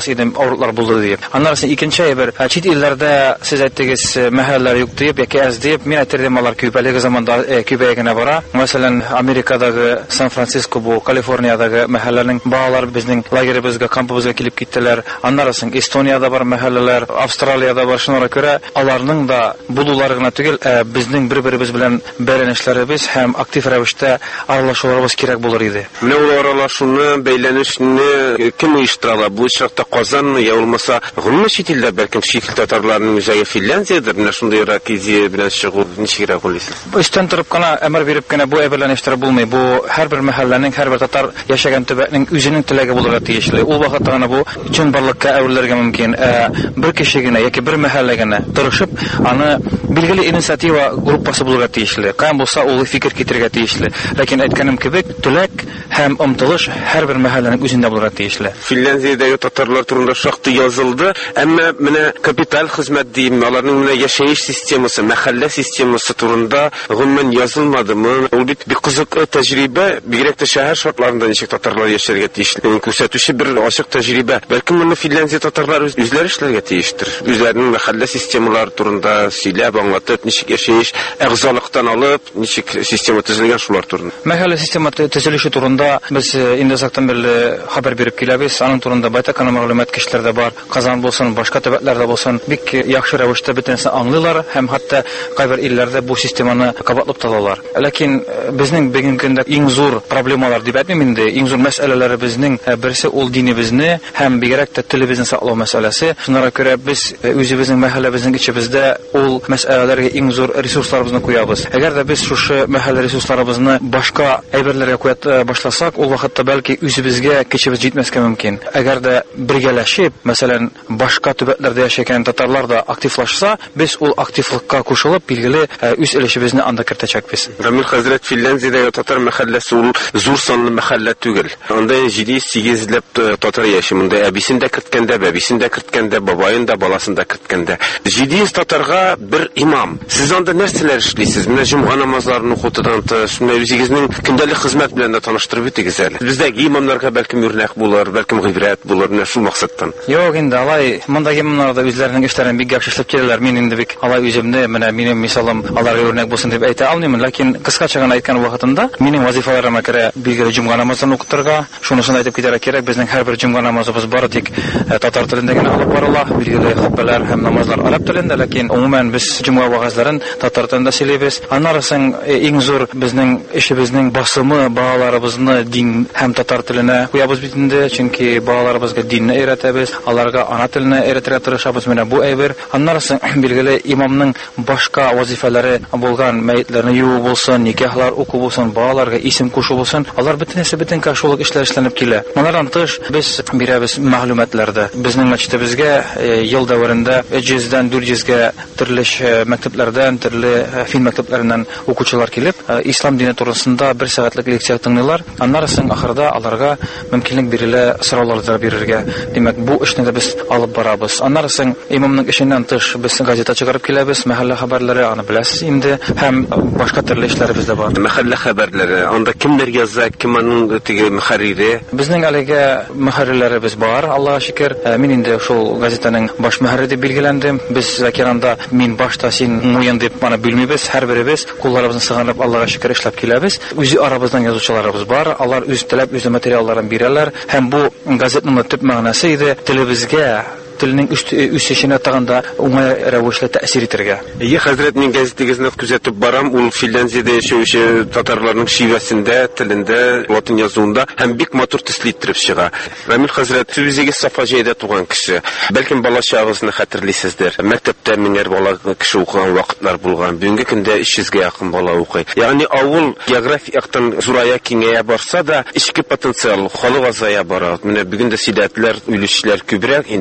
алмас идем, авырлыклар булды дип. Аннан соң икенче бер чит илләрдә сез әйттегез мәхәлләләр юк дип, яки аз дип, мин әйтергән алар күбәлеге заманда күбәйгәнә бара. Мәсәлән, Америкадагы Сан-Франциско бу, Калифорниядагы мәхәлләнең балалар безнең лагеребезгә, кампыбызга килеп киттеләр. Аннан соң Эстонияда бар мәхәлләләр, Австралиядә бар. Шуңа күрә аларның да булулары гына түгел, безнең бер-беребез белән бәйләнешләребез һәм актив рәвештә аралашуларыбыз кирәк булыр иде. Менә ул аралашуны, бәйләнешне кем оештыра? Бу чакта Казанны, я булмаса, гомумән чит илдә бәлкем чит ил татарларының үзәге Финляндиядыр. Менә шундый ракизи белән чыгу ничегрәк уйлыйсыз? Өстән торып кына әмер биреп кенә бу әберләнештер булмый. Бу һәрбер мәхәлләнең, һәрбер татар яшәгән төбәкнең үзенең теләге булырга тиешле. Ул вакытта гына бу чын барлыкка әверелергә мөмкин. Бер кеше генә яки бер мәхәллә генә тырышып, аны билгеле инициатива группасы булырга тиешле. Каян булса ул фикер китергә тиешле. Ләкин әйткәнем кебек, теләк һәм омтылыш һәрбер мәхәлләнең үзендә булырга тиешле. Финляндиядә татарлар турында шактый язылды, әмма менә капиталь хезмәт дим, аларның менә яшәеш системасы, мәхәллә системасы турында гомумән язылмадымы? Ул бит бик кызык тәҗрибә, бигрәк тә шәһәр шартларында ничек татарлар яшәргә тиешле. Күрсәтүче бер ачык тәҗрибә. Бәлкем моны Финляндия татарлары үзләре эшләргә тиештер. Үзләренең мәхәллә системалары турында сөйләп, аңлатып, ничек яшәеш, әгъзалыктан алып, ничек система төзелгән шулар турында. Мәхәллә система төзелеше турында без инде сактан бирле хәбәр биреп киләбез. Аның турында байтак мәгълүмат кешеләр дә бар. Казан булсын, башка төбәкләрдә булсын, бик яхшы рәвештә бөтенсен аңлыйлар һәм хәтта кайбер илләрдә бу системаны кабатлап талалар. Ләкин безнең бүгенге көндә иң зур проблемалар дип әйтмим инде, иң зур мәсьәләләребезнең берсе ул динебезне һәм бигрәк тә телебезне саклау мәсьәләсе. Шуңа күрә без үзебезнең мәхәлләбезнең ичебездә ул мәсьәләләргә иң зур ресурсларыбызны куябыз. Әгәр дә без шушы мәхәллә ресурсларыбызны башка әйберләргә куя башласак, ул вакытта бәлки үзебезгә көчебез җитмәскә мөмкин. Әгәр дә бергәләшеп, мәсәлән, башка төбәкләрдә яшәгән татарлар да активлашса, без ул активлыкка кушылып, билгеле үз өлешебезне анда кертәчәкбез. Рамил хәзрәт, Финляндиядә татар мәхәлләсе ул зур санлы мәхәллә түгел. Анда 7-8 ләп татар яши. Монда әбисен дә керткәндә, бәбисен дә керткәндә, бабаен да, баласын да керткәндә. 700 татарга бер имам. Сез анда нәрсәләр эшлисез? Менә җомга намазларын укытудан тыш, менә үзегезнең көндәлек хезмәт белән дә таныштырып үтегез әле. Бездәге имамнарга бәлкем үрнәк булыр, бәлкем гыйбрәт булыр, менә шул максаттан. Юк, инде алай, мондагы имамнар да үзләренең эшләрен бик яхшы эшләп киләләр. Мин инде бик алай үземне, менә минем мисалым аларга үрнәк булсын дип әйтә алмыйм, ләкин кыскача гына әйткән вакытында минем вазифаларыма керә билгеле җомга намазын укытырга. Шунысын әйтеп китәргә кирәк, безнең һәрбер җомга намазыбыз бары тик татар телендә генә алып барыла, билгеле хутбалар һәм намазлар араб телендә, ләкин гомумән без җомга вагазларын татар телендә сөйләйбез. Аннан соң иң зур безнең эшебезнең басымы балаларыбызны дин һәм татар теленә куябыз бит инде, чөнки балаларыбызга динне өйрәтәбез, аларга ана теленә өйрәтергә тырышабыз. Менә бу әйбер. Аннан соң билгеле имамның башка вазифалары булган, мәйетләрне юу булсын, никахлар уку булсын, балаларга исем кушу булсын, алар бөтенесе бөтен кашулык эшләр эшләнеп килә. Монардан тыш без бирәбез мәгълүматларда. Безнең мәчетебезгә ел дәврендә 300-дән 400-гә төрле мәктәпләрдән, төрле фин мәктәпләреннән укучылар килеп, ислам дине турысында 1 сәгатьлек лекция тыңлыйлар. Аннан соң ахырда аларга мөмкинлек бирелә сораулар бирергә. Димәк, бу эшне дә без алып барабыз. Аннан соң имамның эшеннән тыш без газета чыгарып киләбез, мәхәллә хәбәрләре, аны беләсез инде, һәм башка төрле эшләребез дә бар. Мәхәллә хәбәрләре, анда кемнәр яза, кем аның теге мөхәррире? Безнең әлегә мөхәррирләребез бар, Аллаһка шөкер. Мин инде шул газетаның баш мөхәррире дип билгеләндем. Без Закиранда мин башта, син муен дип аны белмибез, һәрберебез кулларыбызны сыганып Аллаһка шөкер эшләп киләбез. Үзе арабыздан язучыларыбыз бар, алар үз теләп, үз материалларын бирәләр, һәм бу газетаның төп мәгънәсе иде телебезгә, телнең үсешенә тагында уңай рәвешле тәэсир итәргә. Хәзрәт, мин газетегезне күзәтеп барам, ул Финляндиядә яшәүче татарларның шивәсендә, телендә, латин язуында һәм бик матур төсле иттереп чыга. Рамил хәзрәт, үзегез Сафаҗәйдә туган кеше. Бәлкем балачагызны хәтерлисездер. Мәктәптә меңәр бала кеше укыган вакытлар булган. Бүгенге көндә 300-гә якын бала укый. Ягъни авыл географияктан зурая киңәя барса да, ичке потенциал халык азая бара. Менә бүген дә сидәтләр, үлүчләр күбрәк, инде 40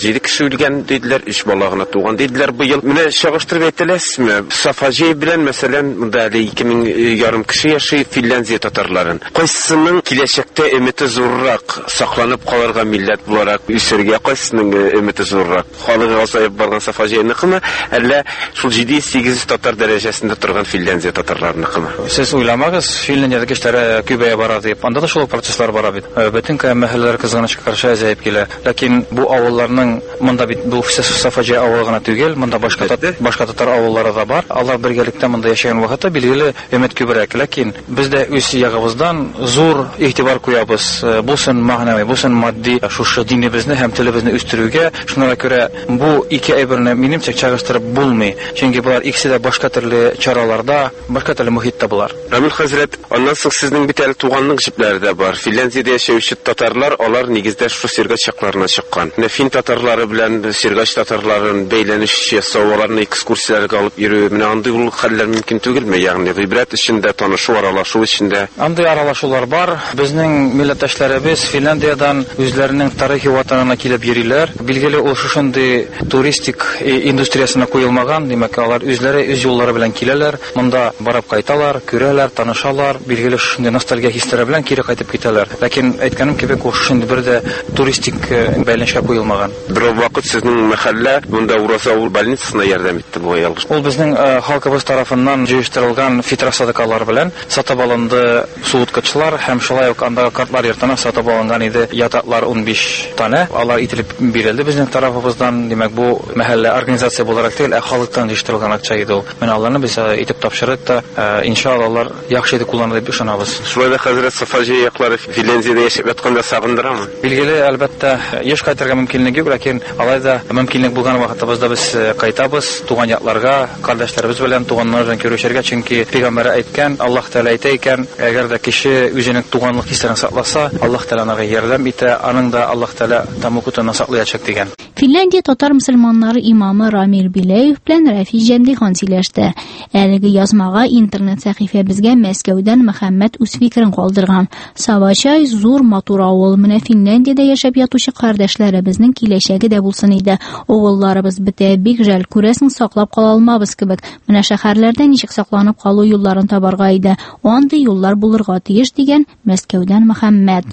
7 кеше үлгән диделәр, 3 бала гына туган диделәр быел. Менә чагыштырып әйтәләсезме? Сафаҗи белән мәсәлән, монда 2000 кеше яши Финляндия татарларын. Кайсының киләчәктә өмете зуррак, сакланып калырга милләт буларак үсәргә кайсының өмете зуррак? Халыгы азаеп барган Сафаҗиныкымы, әллә шул 700-800 татар дәрәҗәсендә торган Финляндия татарларыныкымы? Сез уйламагыз, Финляндиядә кешеләр күбәя бара дип. Анда да шул процесслар бара бит. Бөтен мәхәлләләр кызганычка каршы азаеп килә. Ләкин бу авылларның монда бит бу Сафаҗи авылы гына түгел, монда башка татар авыллары да бар. Алар бергәлектә монда яшәгән вакытта билгеле өмет күбрәк. Ләкин без дә үз ягыбыздан зур игътибар куябыз. Булсын мәгънәви, булсын матди шушы динебезне һәм телебезне үстерүгә. Шуңа күрә бу ике әйберне минемчә чагыштырып булмый. Чөнки булар икесе дә башка төрле чараларда, башка төрле мөхиттә булар. Рамил хәзрәт, аннан соң сезнең бит әле туганлык җипләре дә бар. Финляндиядә яшәүче татарлар, алар нигездә шу Сергач чакларына чыккан. Фин татарлары белән Сергач татарларын бәйләнеш ясауларны экскурсияләргә алып йөрү, менә андый ул хәлләр мөмкин түгелме? Ягъни гыйбрәт эчендә, танышу, аралашу эчендә. Андый аралашулар бар. Безнең милләттәшләребез Финляндиядән үзләренең тарихи ватанына килеп йөриләр. Билгеле ул шушындый туристик индустриясына куелмаган, димәк алар үзләре үз юллары белән киләләр. Монда барып кайталар, күрәләр, танышалар. Билгеле шундый ностальгия хисләре белән кире кайтып китәләр. Ләкин әйткәнем кебек ул шундый бер дә туристик бәйләнешкә куелмаган. Бер вакыт сезнең мәхәллә монда Урасавыл больницасына ярдәм итте бу ялгыш. Ул безнең халкыбыз тарафыннан җыештырылган фитра садакалар белән сатып алынды суыткычлар һәм шулай ук андагы картлар йортына сатып алынган иде ятаклар 15 тане. Алар ителеп бирелде безнең тарафыбыздан. Димәк бу мәхәллә организация буларак түгел, халыктан җыештырылган акча иде ул. Менә аларны без итеп тапшырдык та, иншалла алар яхшы итеп кулланыр дип ышанабыз. Шулай да хәзрәт Сафаҗи яклары Финляндиядә яшәп ятканда сагындырамы? Билгеле, әлбәттә, еш кайтырга мөмкинлеге юк, ләкин алай да мөмкинлек булган вакытыбызда без кайтабыз туган якларга, кардәшләребез белән туганнар белән күрешергә, чөнки Пәйгамбәр әйткән, Аллаһ Тәала әйтә икән, әгәр дә кеше үзенең туганлык хисләрен сакласа, Аллаһ Тәала аңа ярдәм итә, аның да Аллаһ Тәала тамукутын саклаячак дигән. Финляндия татар мөселманнары имамы Рамил Биләев белән Рафи Җәндихан сөйләште. Әлеге язмага интернет сәхифәбезгә Мәскәүдән Мөхәммәд үз фикерен калдырган. Савачай зур матур авыл, менә Финляндиядә яшәп ятучы кардәшләребезнең киләчәге дә булсын иде. Авылларыбыз бетә, бик жәл, күрәсең саклап кала алмабыз кебек. Менә шәһәрләрдә ничек сакланып калу юлларын табарга иде. Андый юллар булырга тиеш дигән Мәскәүдән Мөхәммәд.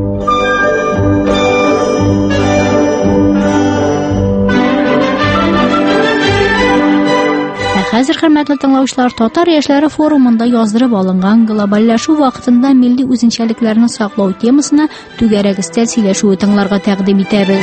Хәзер хөрмәтле тыңлаучылар, татар яшьләре форумында яздырып алынган глобальләшү вакытында милли үзенчәлекләрне саклау темасына түгәрәк өстәл сөйләшүе тыңларга тәкъдим итәбез.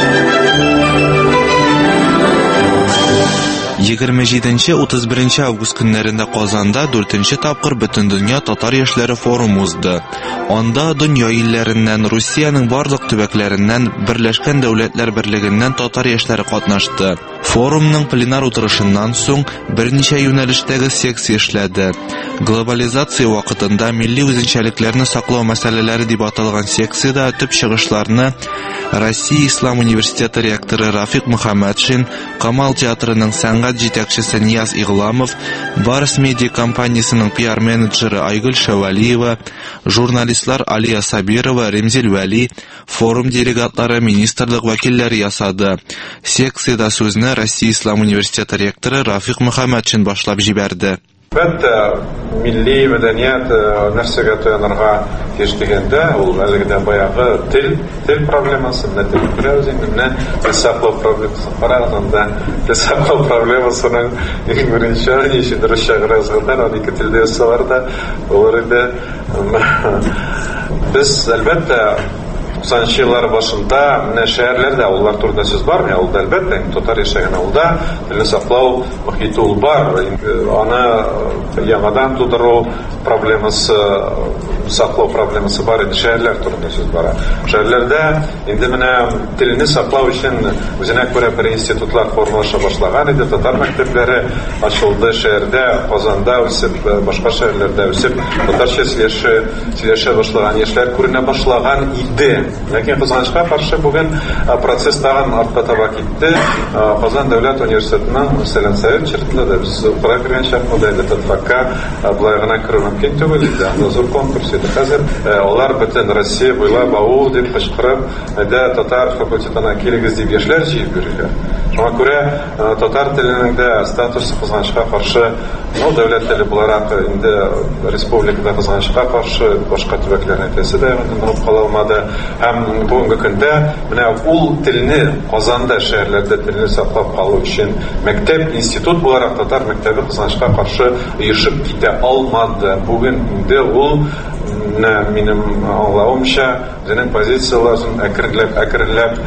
27-31 август көннәрендә Казанда 4нче тапкыр Бөтендөнья татар яшьләре форумы узды. Анда дөнья илләреннән, Русиянең барлык төбәкләреннән, Берләшкән Дәүләтләр Берлегеннән татар яшьләре катнашты. Форумның пленар утырышыннан соң берничә юнәлештәге секция эшләде. Глобализация вакытында милли үзенчәлекләрне саклау мәсьәләләре дип аталган секциядә төп чыгышларны Россия Ислам университеты ректоры Рафик Мөхәммәтшин, Камал театрының сәнгать җитәкчесе Нияз Игламов, Барс медиа компаниясының пиар-менеджеры Айгөл Шәвәлиева, журналистлар Алия Сабирова, Ремзил Вәли, форум делегатлары, министрлык вәкилләре ясады. Секциядә сүзне Россия Ислам университеты ректоры Рафик Мөхәммәтшин башлап җибәрде. Бәттә милли мәдәният нәрсәгә таянырга киштегәндә, ул әлегә баягы тел проблемасы, тел күрәүз инде, саклау проблемасы караганда, саклау проблемасының иң беренче ничек русча гразганда, аны телдә ясаларда, олар инде без әлбәттә 90 еллар башында менә шәһәрләрдә улар турында сүз бар, ул да әлбәттә татар яшәгән авылда телне саклау мөхите ул бар. Аны яңадан тудыру проблемасы, саклау проблемасы бар иде, шәһәрләр турында сүз бара. Шәһәрләрдә инде менә телне саклау өчен үзенә күрә бер институтлар формалаша башлаган иде, татар мәктәпләре ачылды шәһәрдә, Казанда үсеп, башка шәһәрләрдә үсеп, татарча сөйләшә башлаган яшьләр күренә башлаган иде. Ләкин кызганычка каршы бүген процесс тагын артка таба китте. Казан дәүләт университетының мәсәлән совет чиртләде без укыра кергән чакта инде татфакка булай гына керү мөмкин түгел иде. Анда зур конкурс иде. Хәзер алар бөтен Россия буйлап ау дип кычкырып, да татар факультетына килегез дип яшьләр җыеп йөриләр. Шуңа күрә татар теленең дә статусы кызганычка каршы, дәүләт теле буларак инде республикада кызганычка каршы башка төбәкләрне тәсе дә ныгып кала алмады. Һәм бүгенге көндә менә ул телне Казанда шәһәрләрдә телне саклап калу өчен мәктәп, институт буларак татар мәктәбе кызганычка каршы оешып китә алмады. Бүген инде ул минем аңлавымча үзенең позицияларын әкренләп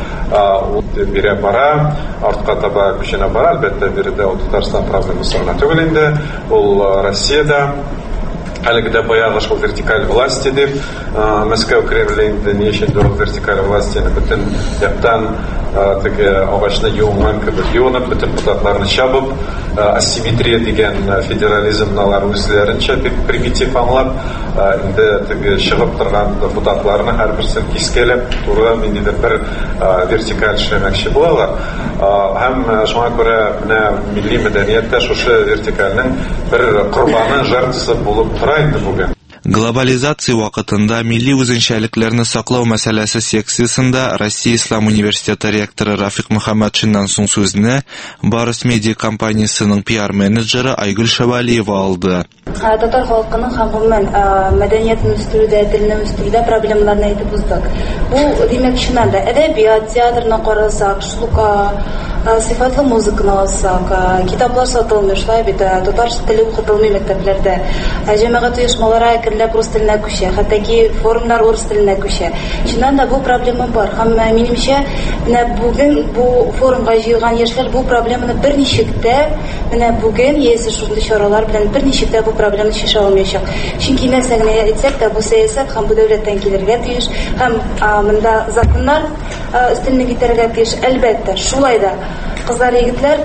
бирә бара, артка таба күченә бара. Әлбәттә, биредә ул Татарстан проблемасы гына түгел инде, ул Россиядә әлеге дә баягы шул вертикаль власти дип, Мәскәү Кремлендә ничектер вертикаль властины бөтен яктан теге агачны юнган кебек юнып, бөтен депутатларны чабып, асимметрия дигән федерализмналар үзләренчә бик примитив аңлап, инде теге чыгып торган депутатларны һәрберсен кискәләп, туры ниндидер бер вертикаль эшләмәкче булалар. Һәм шуңа күрә менә милли мәдәниятта шушы вертикальнең бер корбаны, жертвасы булып тора инде бүген. Глобализация вакытында милли үзенчәлекләрне саклау мәсьәләсе секциясендә Россия Ислам университеты ректоры Рафик Мөхәммәтшиннан соң сүзне Барыс медиа компаниясының PR-менеджеры Айгөл Шәвалиева алды. Татар халкының һәм гомумән мәдәниятен үстерүдә, телне үстерүдә проблемаларны әйтеп уздык. Бу димәк чыннан да әдәбият, театрны карасак, шулка сыйфатлы музыканы алсак, китаплар сатылмый, шулай бит татар теле укытылмый мәктәпләрдә. Җәмәгать оешмалары әкренләп рус теленә күчә, хәтта форумнар рус теленә күчә. Чыннан да бу проблема бар. Һәм минемчә, менә бүген бу форумга җыелган яшьләр бу проблеманы берничек тә, менә бүген яисә шундый чаралар белән берничек тә бу проблеманы чишә алмаячак. Чөнки нәрсә генә әйтсәк тә, бу сәясәт һәм бу дәүләттән килергә тиеш, һәм монда законнар өстенлек итәргә тиеш. Әлбәттә, шулай да кызлар, егетләр,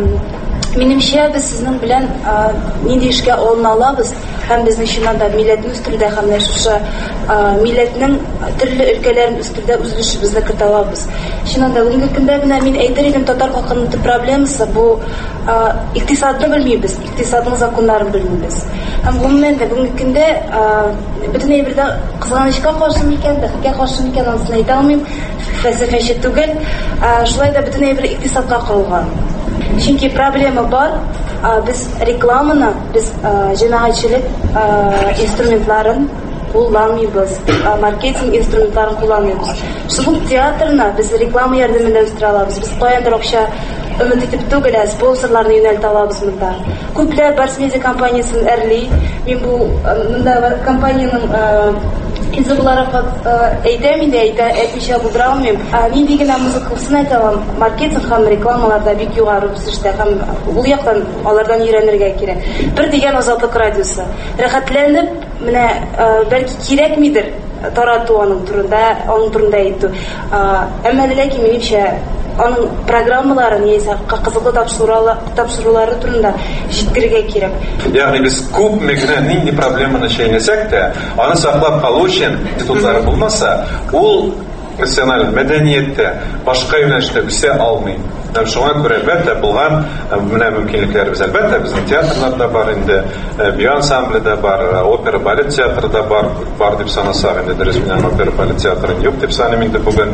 минемчә без сезнең белән нинди эшкә алына алабыз, һәм безнең чыннан да милләтне үстерүдә һәм шушы милләтнең төрле өлкәләрен үстерүдә үз эшебезне кертә алабыз. Чыннан да бүгенге көндә менә мин әйтер идем, татар халкының төп проблемасы бу икътисадны белмибез, икътисадның законнарын белмибез. Һәм гомумән дә бүгенге көндә бөтен әйбердә кызганычка каршы микән, бәхеткә каршы микән, анысын әйтә алмыйм, фәлсәфәче түгел, шулай да бөтен әйбер икътисадка калган. Чөнки проблема бар, без рекламаны, без җәмәгатьчелек инструментларын кулланмыйбыз, маркетинг инструментларын кулланмыйбыз. Шул театрны без реклама ярдәмендә үстерә алабыз. Без каяндыр акча өмет итеп түгел, спонсорларны юнәлтә алабыз монда. Күпләр Барс медиа компаниясын әрли. Мин бу монда компаниянең изе буларак әйтәм инде, әйтмичә булдыра алмыйм. Мин дигән музыкасын әйтәм, маркетинг һәм рекламаларда бик югары үсештә, һәм ул яктан алардан өйрәнергә кирәк. Бер дигән азатлык радиосы. Рәхәтләнеп, менә бәлки кирәкмидер тарату аның турында әйтү. Әмма ләкин минемчә аның программаларын яисә кызыклы тапшырулары турында җиткерергә кирәк. Ягъни без күп мегенә нинди проблеманы чәйнәсәк тә, аны саклап калу өчен институтлар булмаса, ул профессиональ мәдәниятте башка юнәлештә үсә алмый. Шуңа күрә әлбәттә булган менә мөмкинлекләребез, әлбәттә безнең театрларда бар инде, бию ансамбледа бар, опера, балет театрында бар дип санасак, инде дөрес менә опера, балет театрын юк дип саныйм инде бүген.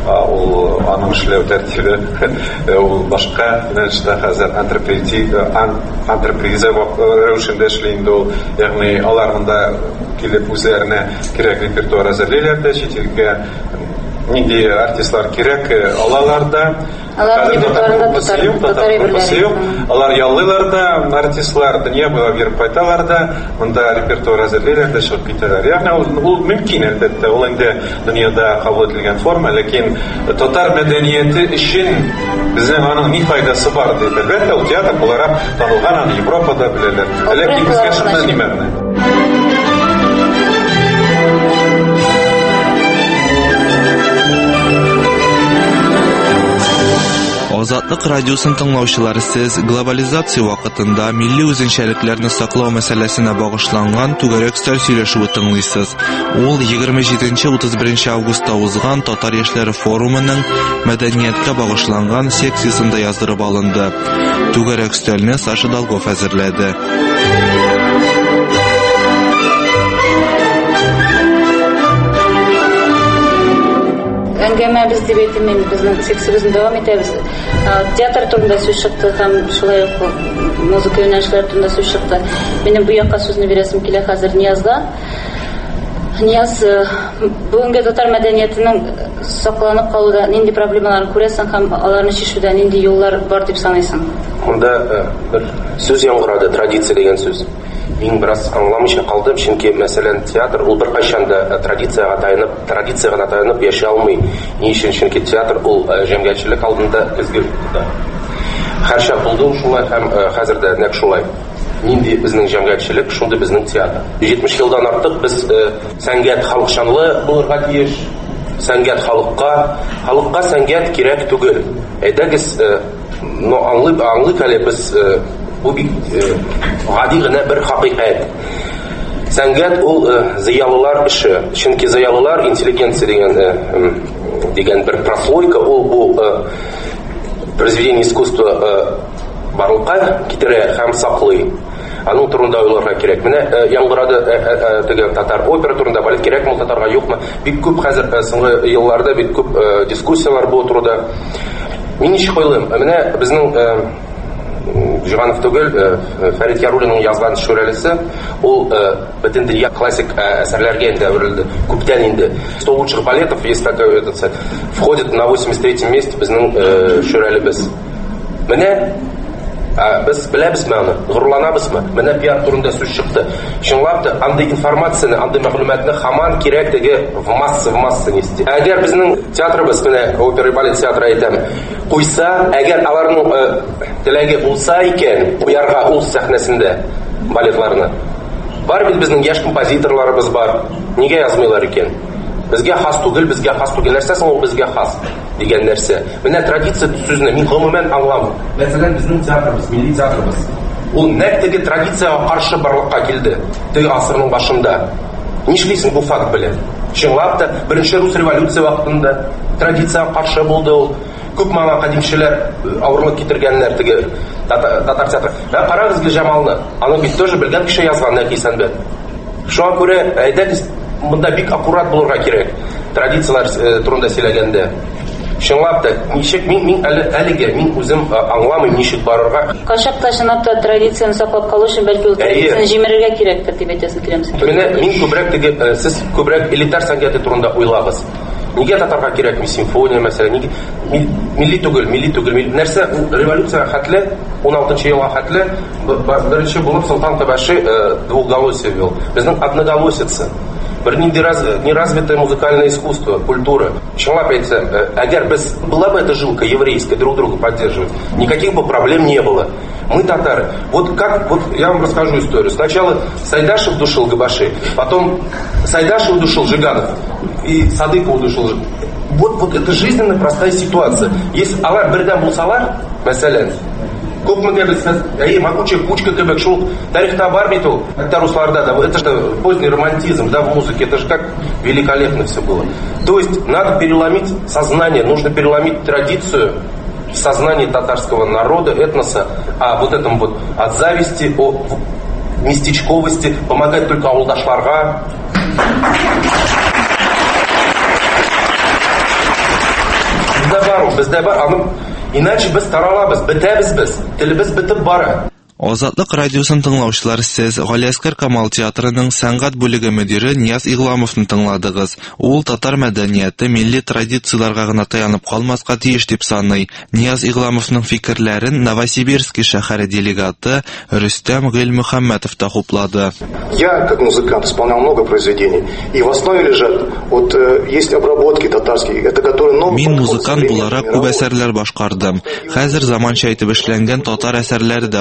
Ул аның эшләү тәртибе, ул башка юнәлештә хәзер антреприза рәвешендә эшли инде ул, ягъни алар монда килеп үзләренә кирәк репертуар әзерлиләр дә, чит илгә нинди артистлар кирәк алалар да. Алар яллыйлар да, артистлар дөнья буйлап йөреп кайталар да, монда репертуар әзерлиләр дә, чыгып китәләр. Ягъни ул мөмкин, әлбәттә, ул инде дөньяда кабул ителгән форма, ләкин татар мәдәнияте өчен безнең аның ни файдасы бар дип, әлбәттә, ул театр буларак танылган, аны Европада беләләр. Ләкин безгә шуннан нимәне? Азат Азатлык радиосын тыңлаучылары, сез глобализация вакытында милли үзенчәлекләрне саклау мәсьәләсенә багышланган түгәрәк стиль сөйләшүе тыңлыйсыз. Ул 27-31 августта узган Татар яшьләре форумының мәдәнияткә багышланган секциясендә яздырып алынды. Түгәрәк стильне Саша Долгов әзерләде. Әңгәмә без дип әйтәм, безнең секциябезне дәвам итәбез. Театр турында сүз чыкты һәм шулай ук музыка юнәлешләре турында сүз чыкты. Минем бу якка сүзне бирәсем килә хәзер Ниязга. Нияз, бүгенге татар мәдәниятенең сакланып калуда нинди проблемаларын күрәсең һәм аларны чишүдә нинди юллар бар дип саныйсың? Монда бер сүз яңгырады, традиция дигән сүз. Мин бераз аңламыйча калдым, чөнки мәсәлән театр ул беркайчан да традициягә таянып яши алмый. Ни өчен? Чөнки театр ул җәмгыятьчелек алдында изге тота. Һәрчә булды шулай һәм хәзер дә нәкъ шулай. Нинди безнең җәмгыятьчелек, шундый безнең театр. 70 елдан артык без сәнгать халыкчанлы булырга тиеш. Сәнгать халыкка сәнгать кирәк түгел. Әйдәгез, аңлый әле без бу бик гади генә бер хакыйкать. Сәнгать ул зыялылар эше. Чөнки зыялылар интеллигенция дигән бер прослойка, ул бу произведение искусства барлыкка китерә һәм саклый. Аның турында уйларга кирәк. Менә яңгырады теге татар опера турында, балет кирәкме татарга, юкмы? Бик күп хәзер соңгы елларда бик күп дискуссиялар бу турында. Мин ничек уйлыйм? Менә безнең Жиганов түгел, Фәрит Яруллинның язган шүрәлесе, ул бөтен дөнья классик әсәрләргә инде әверелде. Күптән инде. 100 лучших балетов, есть такой входит на 83-м месте безнең шүрәлебез. Менә без беләбезме аны? Горурланабызмы? Менә пиар турында сүз чыкты. Чынлап та андый информацияны, андый мәгълүматны һаман кирәк теге в масса нести. Әгәр безнең театрыбыз, менә опера и балет театры әйтәм, куйса, әгәр аларның теләге булса икән, куярга ул сәхнәсендә балетларны. Бар бит безнең яшь композиторларыбыз бар. Нигә язмыйлар икән? Безгә хас түгел, нәрсә соң ул безгә хас дигән нәрсә. Менә традиция сүзне мин гомумән аңламыйм. Мәсәлән, безнең театрыбыз, милли театрыбыз, ул нәкъ теге традициягә каршы барлыкка килде. Теге асырның башында. Нишлисең бу факт белән? Чынлап та, беренче рус революция вакытында традициягә каршы булды ул. Күп маңа кадимчеләр авырлык китергәннәр теге татар театры. Һәм карагыз Җамалны. Аны бит тоже белгән кеше язган Нәки Сәнбәт. Шуңа күрә әйдәгез, монда бик аккурат булырга кирәк. Традициялар турында сөйләгәндә. Чынлап та, ничек мин әлегә мин үзем аңламыйм, ничек барырга. Кайчакта чынлап та традицияны саклап калу өчен бәлки ул традицияны җимерергә кирәктер дип әйтәсең киләмсең. Менә мин күбрәк теге сез күбрәк элитар сәнгате турында уйлабыз. Нигә татарга кирәкми симфония мәсәлән, нигә милли түгел. Нәрсә революция хәтле 16-нчы елга хәтле беренче булып Солтан Табаши двухголосие вел. Безнең одноголосица. Бер нинди неразвитое музыкальное искусство, культура. Чынлап әйтсәм, әгәр без была бы эта жилка еврейская, друг друга поддерживать, никаких бы проблем не было. Мы татары. Вот я вам расскажу историю. Сначала Сайдашев душил Габаши, потом Сайдашев душил Жиганов и Садыков удушил. Вот это жизненно простая ситуация. Если алар бердәм булсалар, мәсәлән, күпмегә без могучая кучка кебек шул тарихта бар бит ул. Хәтта русларда да. Это же поздний романтизм, да, в музыке. Это же как великолепно все было. То есть надо переломить сознание, нужно переломить традицию в сознании татарского народа, этноса, а вот этом вот от зависти, о местечковости, помогать только ауылдашларга. Бездә бар, аның иначе без таралабыз, бетәбез без, телебез бетеп бара. Азатлык радиосын тыңлаучылар, сез Галиәскәр Камал театрының сәнгать бүлеге мөдире Нияз Игламовны тыңладыгыз. Ул татар мәдәнияте, милли традицияларга гына таянып калмаска тиеш дип саный. Нияз Игламовның фикерләрен Новосибирск шәһәре делегаты Рөстәм Гыйльмөхәммәтов та хуплады. Я, как музыкант, исполнял много произведений, и в основе лежат есть обработки татарские, это которые новые. Мин музыкант буларак күп әсәрләр башкардым. Хәзер заманча итеп эшләнгән татар әсәрләре дә бар. Бу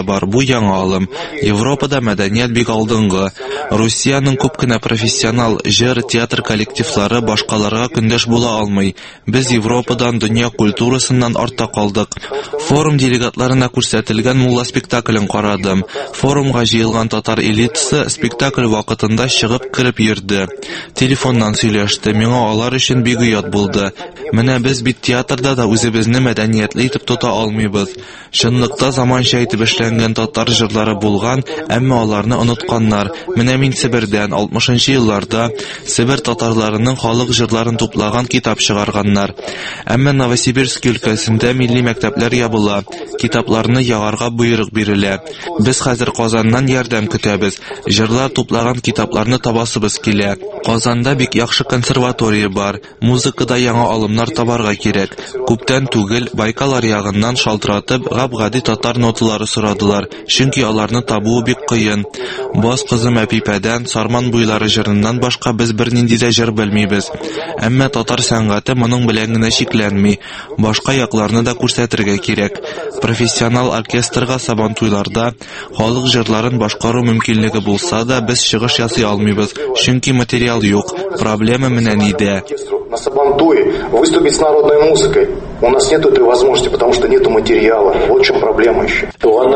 яңа алым. Европада мәдәният бик алдынгы. Русияның күп кенә профессионал җыр, театр коллективлары башкаларга көндәш була алмый. Без Европадан дөнья культурасыннан артта калдык. Форум делегатларына күрсәтелгән мулла спектаклен карадым. Форумга җыелган татар элитасы спектакль вакытында чыгып кирип йөрде. Телефоннан сөйләште. Миңа алар өчен бик уят булды. Менә без бит театрда да үзебезне мәдәниятле итеп тота алмыйбыз. Чынлыкта заманча итеп эшләнгән татар җырлары булган, әмма аларны онытканнар. Менә мин Себердән 60нчы елларда Себер татарларының халык җырларын туплаган китап чыгарганнар. Әмма Новосибирск өлкәсендә милли мәктәпләр ябыла, китапларны ягарга буйрык бирелә. Без хәзер Казаннан ярдәм көтәбез. Җырлар туплаган китапларны табасыбыз килә. Казанда бик яхшы консерватория бар. Музыкада яңа алымнар табарга кирәк. Күптән түгел Байкал аръягыннан шалтыратып гап-гади татар ноталары сорадылар, чөнки аларны табуы бик кыен. Баз кызым Әпипәдән, Сарман буйлары җырыннан башка без бернинди дә җыр белмибез. Әмма татар сәнгате моның белән генә чикләнми. Башка якларны да күрсәтергә кирәк. Профессионал оркестрга сабантуйларда халык җырларын башкару мөмкинлеге булса да, без чыгыш ясый алмыйбыз, чөнки материал юк. Проблема менә нидә? На сабантуе выступить с народной музыкой. У нас нет этой возможности, потому что нету материала. Вот в чем проблема еще.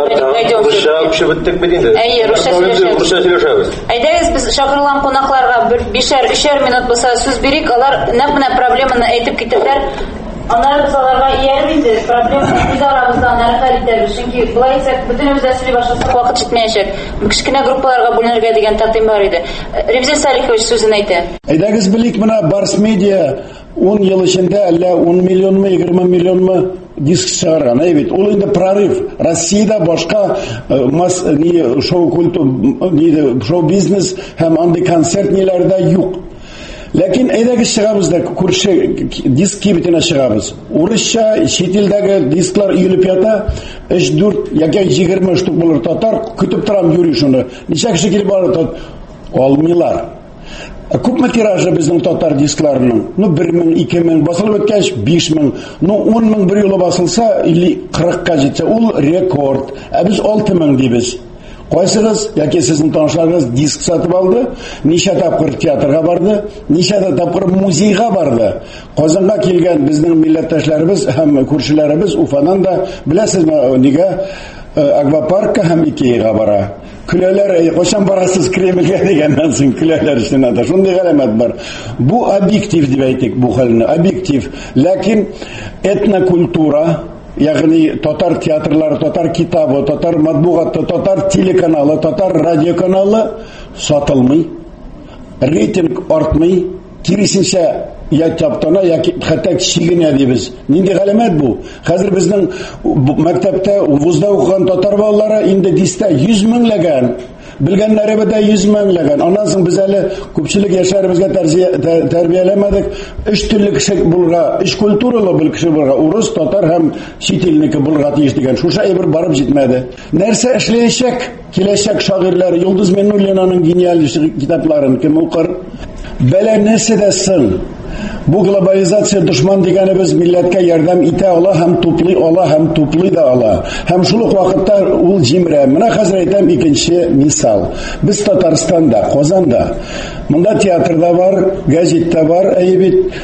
Әйдәгез без шакырылган кунакларга 5-3 минут булса сүз бирик, алар нәкъ менә проблеманы әйтеп китәләр. Аннары biz аларга иярбез, проблеманы biz арабыздан хәл итәбез. Чөнки булай исәк бөтенебез дә сөйли башласак вакыт җитмәячәк. Кечкенә группаларга бүленергә дигән тәкъдим бар иде. Ремзил Салихович сүзен әйтә. Әйдәгез белик, менә Барс Медиа 10 ел эчендә әллә 10 миллионмы, 20 миллионмы диск чыгарган. Әйбит, ул инде прорыв. Россиядә башка шоу-бизнес һәм андый концертларда юк. Ләкин әйдәгез чыгабыз да күрше диск кибетенә чыгабыз. Урысча чит илдәге дисклар өелеп ята, 3-4 яки 20 штук булыр татар, көтеп торам юри шуны. Ничә кеше килеп барып алмыйлар. Күпме тиражы безнең татар дискларының? 1000, 2000 басылып беткәч 5000, 10000 бер юлы басылса 40-ка җитсә, ул рекорд. Ә без 6000 дибез. Кайсыгыз яки сезнең танышларыгыз диск сатып алды, ничә тапкыр театрга барды, ничә тапкыр музейга барды. Казанга килгән безнең милләттәшләребез һәм күршеләребез Уфадан да беләсезме, нигә аквапаркка һәм Икеяга бара. Көләләр, кайчан барасыз Кремльгә дигәннән соң көләләр өчен дә шундый галәмәт бар. Бу объектив дип әйтик, бу хәлне объектив. Ләкин этнокультура, ягъни татар театрлары, татар китабы, татар матбугаты, татар телеканалы, татар радиоканалы сатылмый, рейтинг артмый, киресенчә я таптана, яки хәтта чигенә дибез. Нинди галәмәт бу? Хәзер безнең мәктәптә, вузда укыган татар балалары инде дистә 100 меңләгән. Белгәннәре дә 100 меңләгән. Аннан соң без әле күпчелек яшьләребезгә тәрбияләмәдек. 3 төрле кеше булырга, 3 культуралы бер кеше булырга, урыс, татар һәм чит илнеке булырга тиеш дигән. Шуша әйбер барып җитмәде. Нәрсә эшләячәк? Киләчәк шагыйрьләр Йолдыз Миннуллинаның гениаль китапларын кем укыр? Бәлә нәрсәдә соң? Бу глобализация дошман дигәнебез милләткә ярдәм итә ала һәм туплый да ала. Һәм шул ук вакытта ул җимрә. Менә хәзер әйтәм икенче мисал. Без Татарстанда, Казанда, монда театрда бар, газетта бар, әйбит,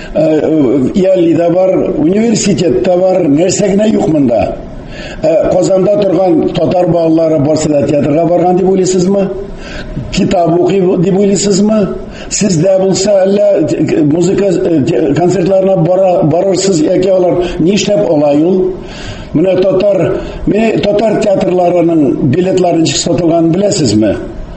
Ялида бар, университетта бар, нәрсә генә юк монда. Казанда торган татар балалары барса да театрга барган дип уйлыйсызмы? Китап укый дип уйлыйсызмы? Сездә булса әллә музыка концертларына барырсыз яки алар нишләп алай ул? Менә татар театрларының билетлары ничек сатылган беләсезме?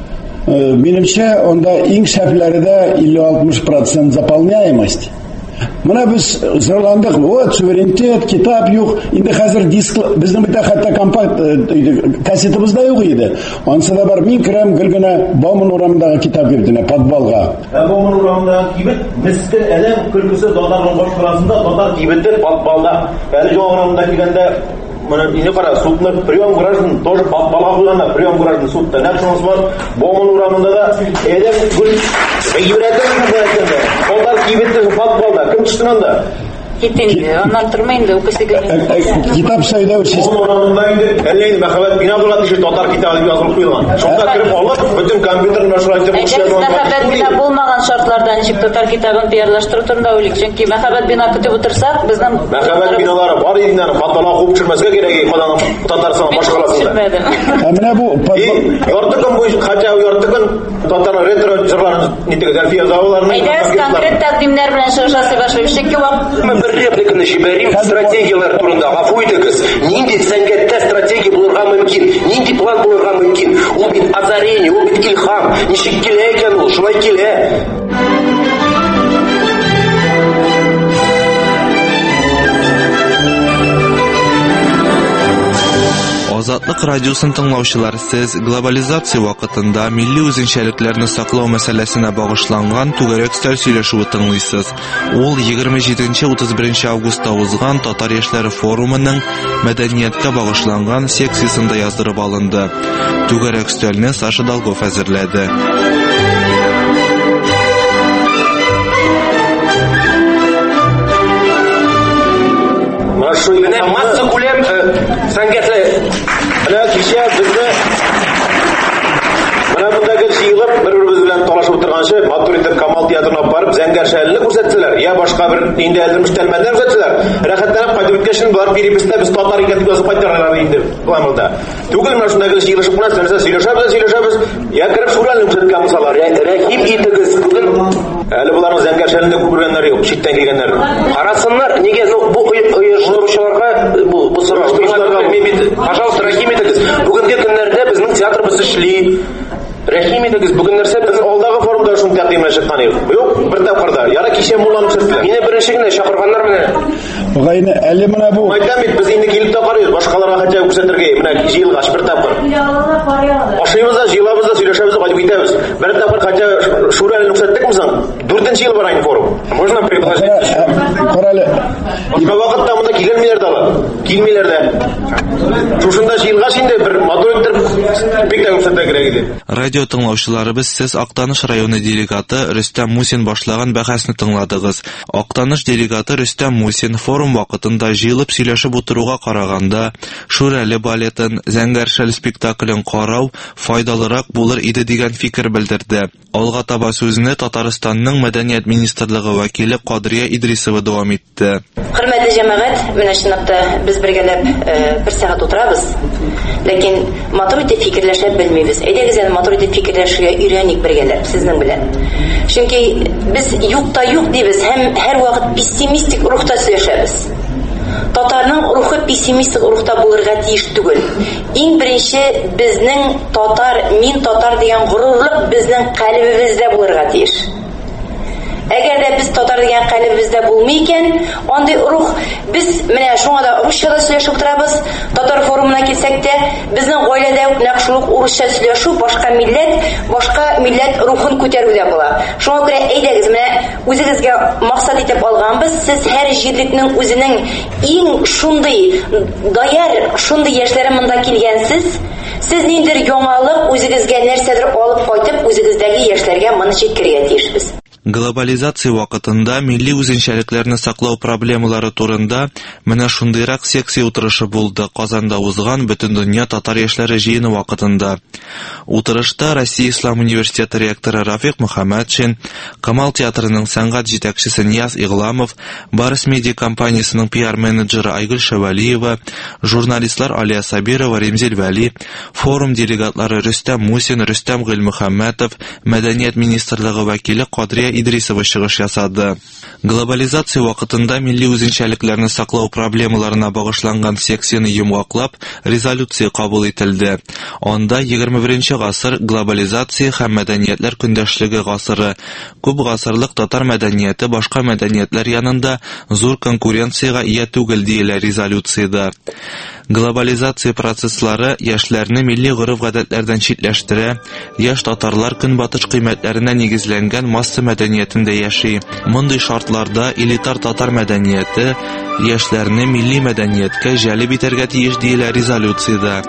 Минемчә, анда иң шәпләре дә 50-60% заполняемость. Менә без зарландык, вот суверенитет, китап юк. Инде хәзер диск безнең бит хәтта компакт кассетабыз да юк иде. Ансы да бар, мин керәм гөлгенә Бауман урамындагы китап кибетенә, подвалга. Бауман урамындагы кибет мискин әлем көлкесе татарның башкарасында татар кибете подвалда. Әле урамында килгәндә Инде кара, судны прием граждан тоже подвалга куйганнар, прием граждан судта. Нәрсәсе бар? Бауман урамында да әлем гүл юрәтен булганда. Татар кибете подвалда кем төштен анда? Китенде, аннан тормайында укысыгы. Китап сөйләү Онда инде әллә инде мәхәббәт бина булган дише татар китабы дип язылып куелган. Шунда кирип алып, бүтән компьютер мәшгульиятен булышкан. Мәхәббәт бина булмаган шартларда ничек татар китабын пиярлаштыру турында уйлыйк. Чөнки мәхәббәт бина көтеп утырсак, безнең мәхәббәт биналары бар инде, фатала куып төшермәскә кирәк, кадан Татарстан башкаласында. Менә бу яртыкын бу хотя яртыкын татар ретро җырларын нитеге Зәлфия Заваларның. Әйдәгез конкрет тәкъдимнәр белән чыгышасы башлыйк. Чөнки вакыт бер репликаны җибәрим, стратегияләр турында гафу итегез. Нинди сәнгатьтә стратегия булырга мөмкин? Нинди план булырга мөмкин? Ул бит озарение, ул бит илһам. Ничек килә икән ул? Шулай килә. Азатлык радиосын тыңлаучылар, сез глобализация вакытында милли үзенчәлекләрне саклау мәсьәләсенә багышланган түгәрәк өстәл сөйләшүе тыңлыйсыз. Ул 27-31 августта узган Татар яшьләре форумының мәдәнияткә багышланган секциясында яздырып алынды. Түгәрәк өстәлне Саша Долгов әзерләде. Менә масса күләм сәнгатьле кичә безне менә бундагы җыелып бер-беребез белән талашып утырганчы матур итеп Камал театрына барып зәңгәр шәлне күрсәтсәләр, я башка бер инде әзермештәлмәдән күрсәтсәләр, рәхәтләнеп кайтып киткәчен бар переписта без татар икән дип язып кайтарлар инде Камалда. Түгел менә шундагы җыелышып кына сөйләшәбез, я кереп шуралны күрсәткән булсалар, рәхим итегез, бүген әле буларның зәңгәр шәлне күргәннәр юк, читтән килгәннәр. Карасыннар, нигә бу оештыручыларга бу сораштыруларга пожалуйста, рәхим итегез. Бүгенге көннәрдә безнең театрыбыз эшли. Рәхим итегез, бүген нәрсә без алдагы форумда шуны тәкъдимләп чыккан идек. Юк, бер тапкырда. Яра кичә мулланы күрсәттеләр. Мине беренче генә чакырганнар менә. Бугайны әле менә бу. Мәйдан бит без инде килеп тә карыйбыз, башкаларга хәтта күрсәтергә, менә җыелгач бер тапкыр. Ашыйбыз да, җыелабыз да, сөйләшәбез, кайтып китәбез. Бер тапкыр хәтта шуралны күрсәттекме соң? 4нче ел бар инде форум. Можно предложить? Каралы. Башка вакытта монда килмиләр дә алар. Килмиләр дә. Шушында җыелгач инде бер матур итеп бик тә күрсәтә кирәк иде. Радио тыңлаучыларыбыз, сез Актаныш районы делегаты Рөстәм Мусин башлаган бәхәсне тыңладыгыз. Актаныш делегаты Рөстәм Мусин форум вакытында җыелып сөйләшеп утыруга караганда, Шүрәле балетын, Зәңгәр шәл спектаклен карау файдалырак булыр иде дигән фикер белдерде. Алга таба сүзне Татарстанның мәдәният министрлыгы вәкиле Кадрия Идрисова дәвам итте. Хөрмәтле җәмәгать, менә чынлапта без бергәләп бер сәгать утырабыз. Ләкин матур итеп фикерләшеп белмибез. Әйдәгез әнә матур итеп фикерләшергә өйрәник бергәләп сезнең белән. Чөнки без юкта юк дибез һәм һәр вакыт пессимистик рухта сөйләшәбез. Татарның рухы пессимистик рухта булырга тиеш түгел. Иң беренче безнең татар, мин татар дигән горурлык безнең калбыбызда булырга тиеш. Әгәр дә без татар дигән калбыбызда булмый икән, андый рух без менә шуңа да русчада сөйләшеп торабыз. Татар форумына килсәк тә, безнең гаиләдә үк нәкъ шул урысча сөйләшү башка милләт рухын күтәрүдә була. Шуңа күрә әйдәгез, менә үзегезгә максат итеп алганбыз, сез һәр җирлекнең үзенең иң шундый даяр, шундый яшьләре монда килгәнсез. Сез ниндидер яңалык үзегезгә нәрсәдер алып кайтып, үзегездәге яшьләргә моны җиткерергә тиешбез. Глобализация вакытында милли үзенчәлекләрне саклау проблемалары турында менә шундыйрак секция утырышы булды Казанда узган Бөтендөнья татар яшьләре җыены вакытында. Утырышта Россия Ислам университеты ректоры Рафик Мөхәммәтшин, Камал театрының сәнгать җитәкчесе Нияз Игламов, Барыс медиа компаниясының PR-менеджеры Айгөл Шәвәлиева, журналистлар Алия Сабирова, Ремзил Вәли, форум делегатлары Рөстәм Мусин, Рөстәм Гыйльмөхәммәтов, Мәдәният министрлыгы вәкиле Кадрия Идрисова чыгыш ясады. Глобализация вакытында милли үзенчәлекләрне саклау проблемаларына багышланган секцияны йомгаклап, резолюция кабул ителде. Анда 21 гасыр глобализация һәм мәдәниятләр көндәшлеге гасыры, күп гасырлык татар мәдәнияте башка мәдәниятләр янында зур конкуренцияга ия түгел диелә резолюциядә. Глобализация процесслары яшьләрне милли гореф-гадәтләрдән читләштерә, яшь татарлар көнбатыш кыйммәтләренә нигезләнгән масса мәдәниятендә яши. Мондый шартларда элитар татар мәдәнияте яшьләрне милли мәдәнияткә җәлеп итәргә тиеш диелә резолюциядә.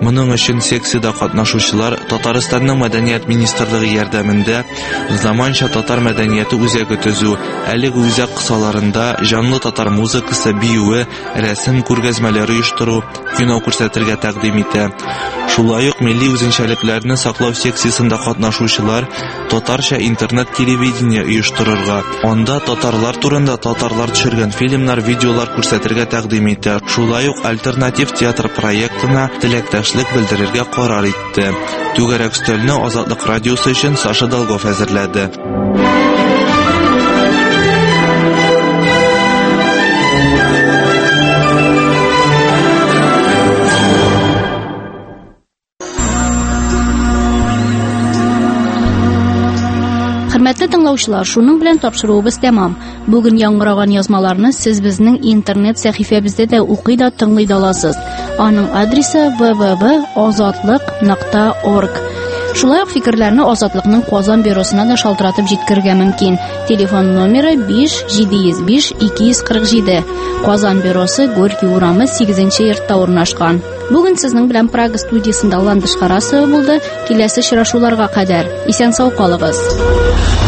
Моның өчен секцияда катнашучылар Татарстанның мәдәният министрлыгы ярдәмендә заманча татар мәдәнияте үзәге төзү, әлеге үзәк кысаларында жанлы татар музыкасы, биюе, рәсем күргәзмәләре оештыру, кино күрсәтергә тәкъдим итә. Шулай ук милли үзенчәлекләрне саклау секциясендә катнашучылар татарча интернет-телевидение оештырырга, анда татарлар турында татарлар төшергән фильмнар, видеолар күрсәтергә тәкъдим итә. Шулай ук альтернатив театр проектына теләктәшлек белдерергә карар итте. Түгәрәк өстәлне Азатлык радиосы өчен Саша Долгов әзерләде. Хөрмәтле тыңлаучылар, шуның белән тапшыруыбыз тәмам. Бүген яңгыраган язмаларны сез безнең интернет сәхифәбездә дә укый да тыңлый да аласыз. Аның адресы www.azatlyk.org. Шулай ук фикерләрне Азатлыкның Казан бюросына да шалтыратып җиткерергә мөмкин. Телефон номеры 5-705-247. Казан бюросы Горький урамы 8-нче йортта урнашкан. Бүген сезнең белән Прага студиясында Ландыш Харасова булды. Киләсе очрашуларга кадәр исән-сау калыгыз.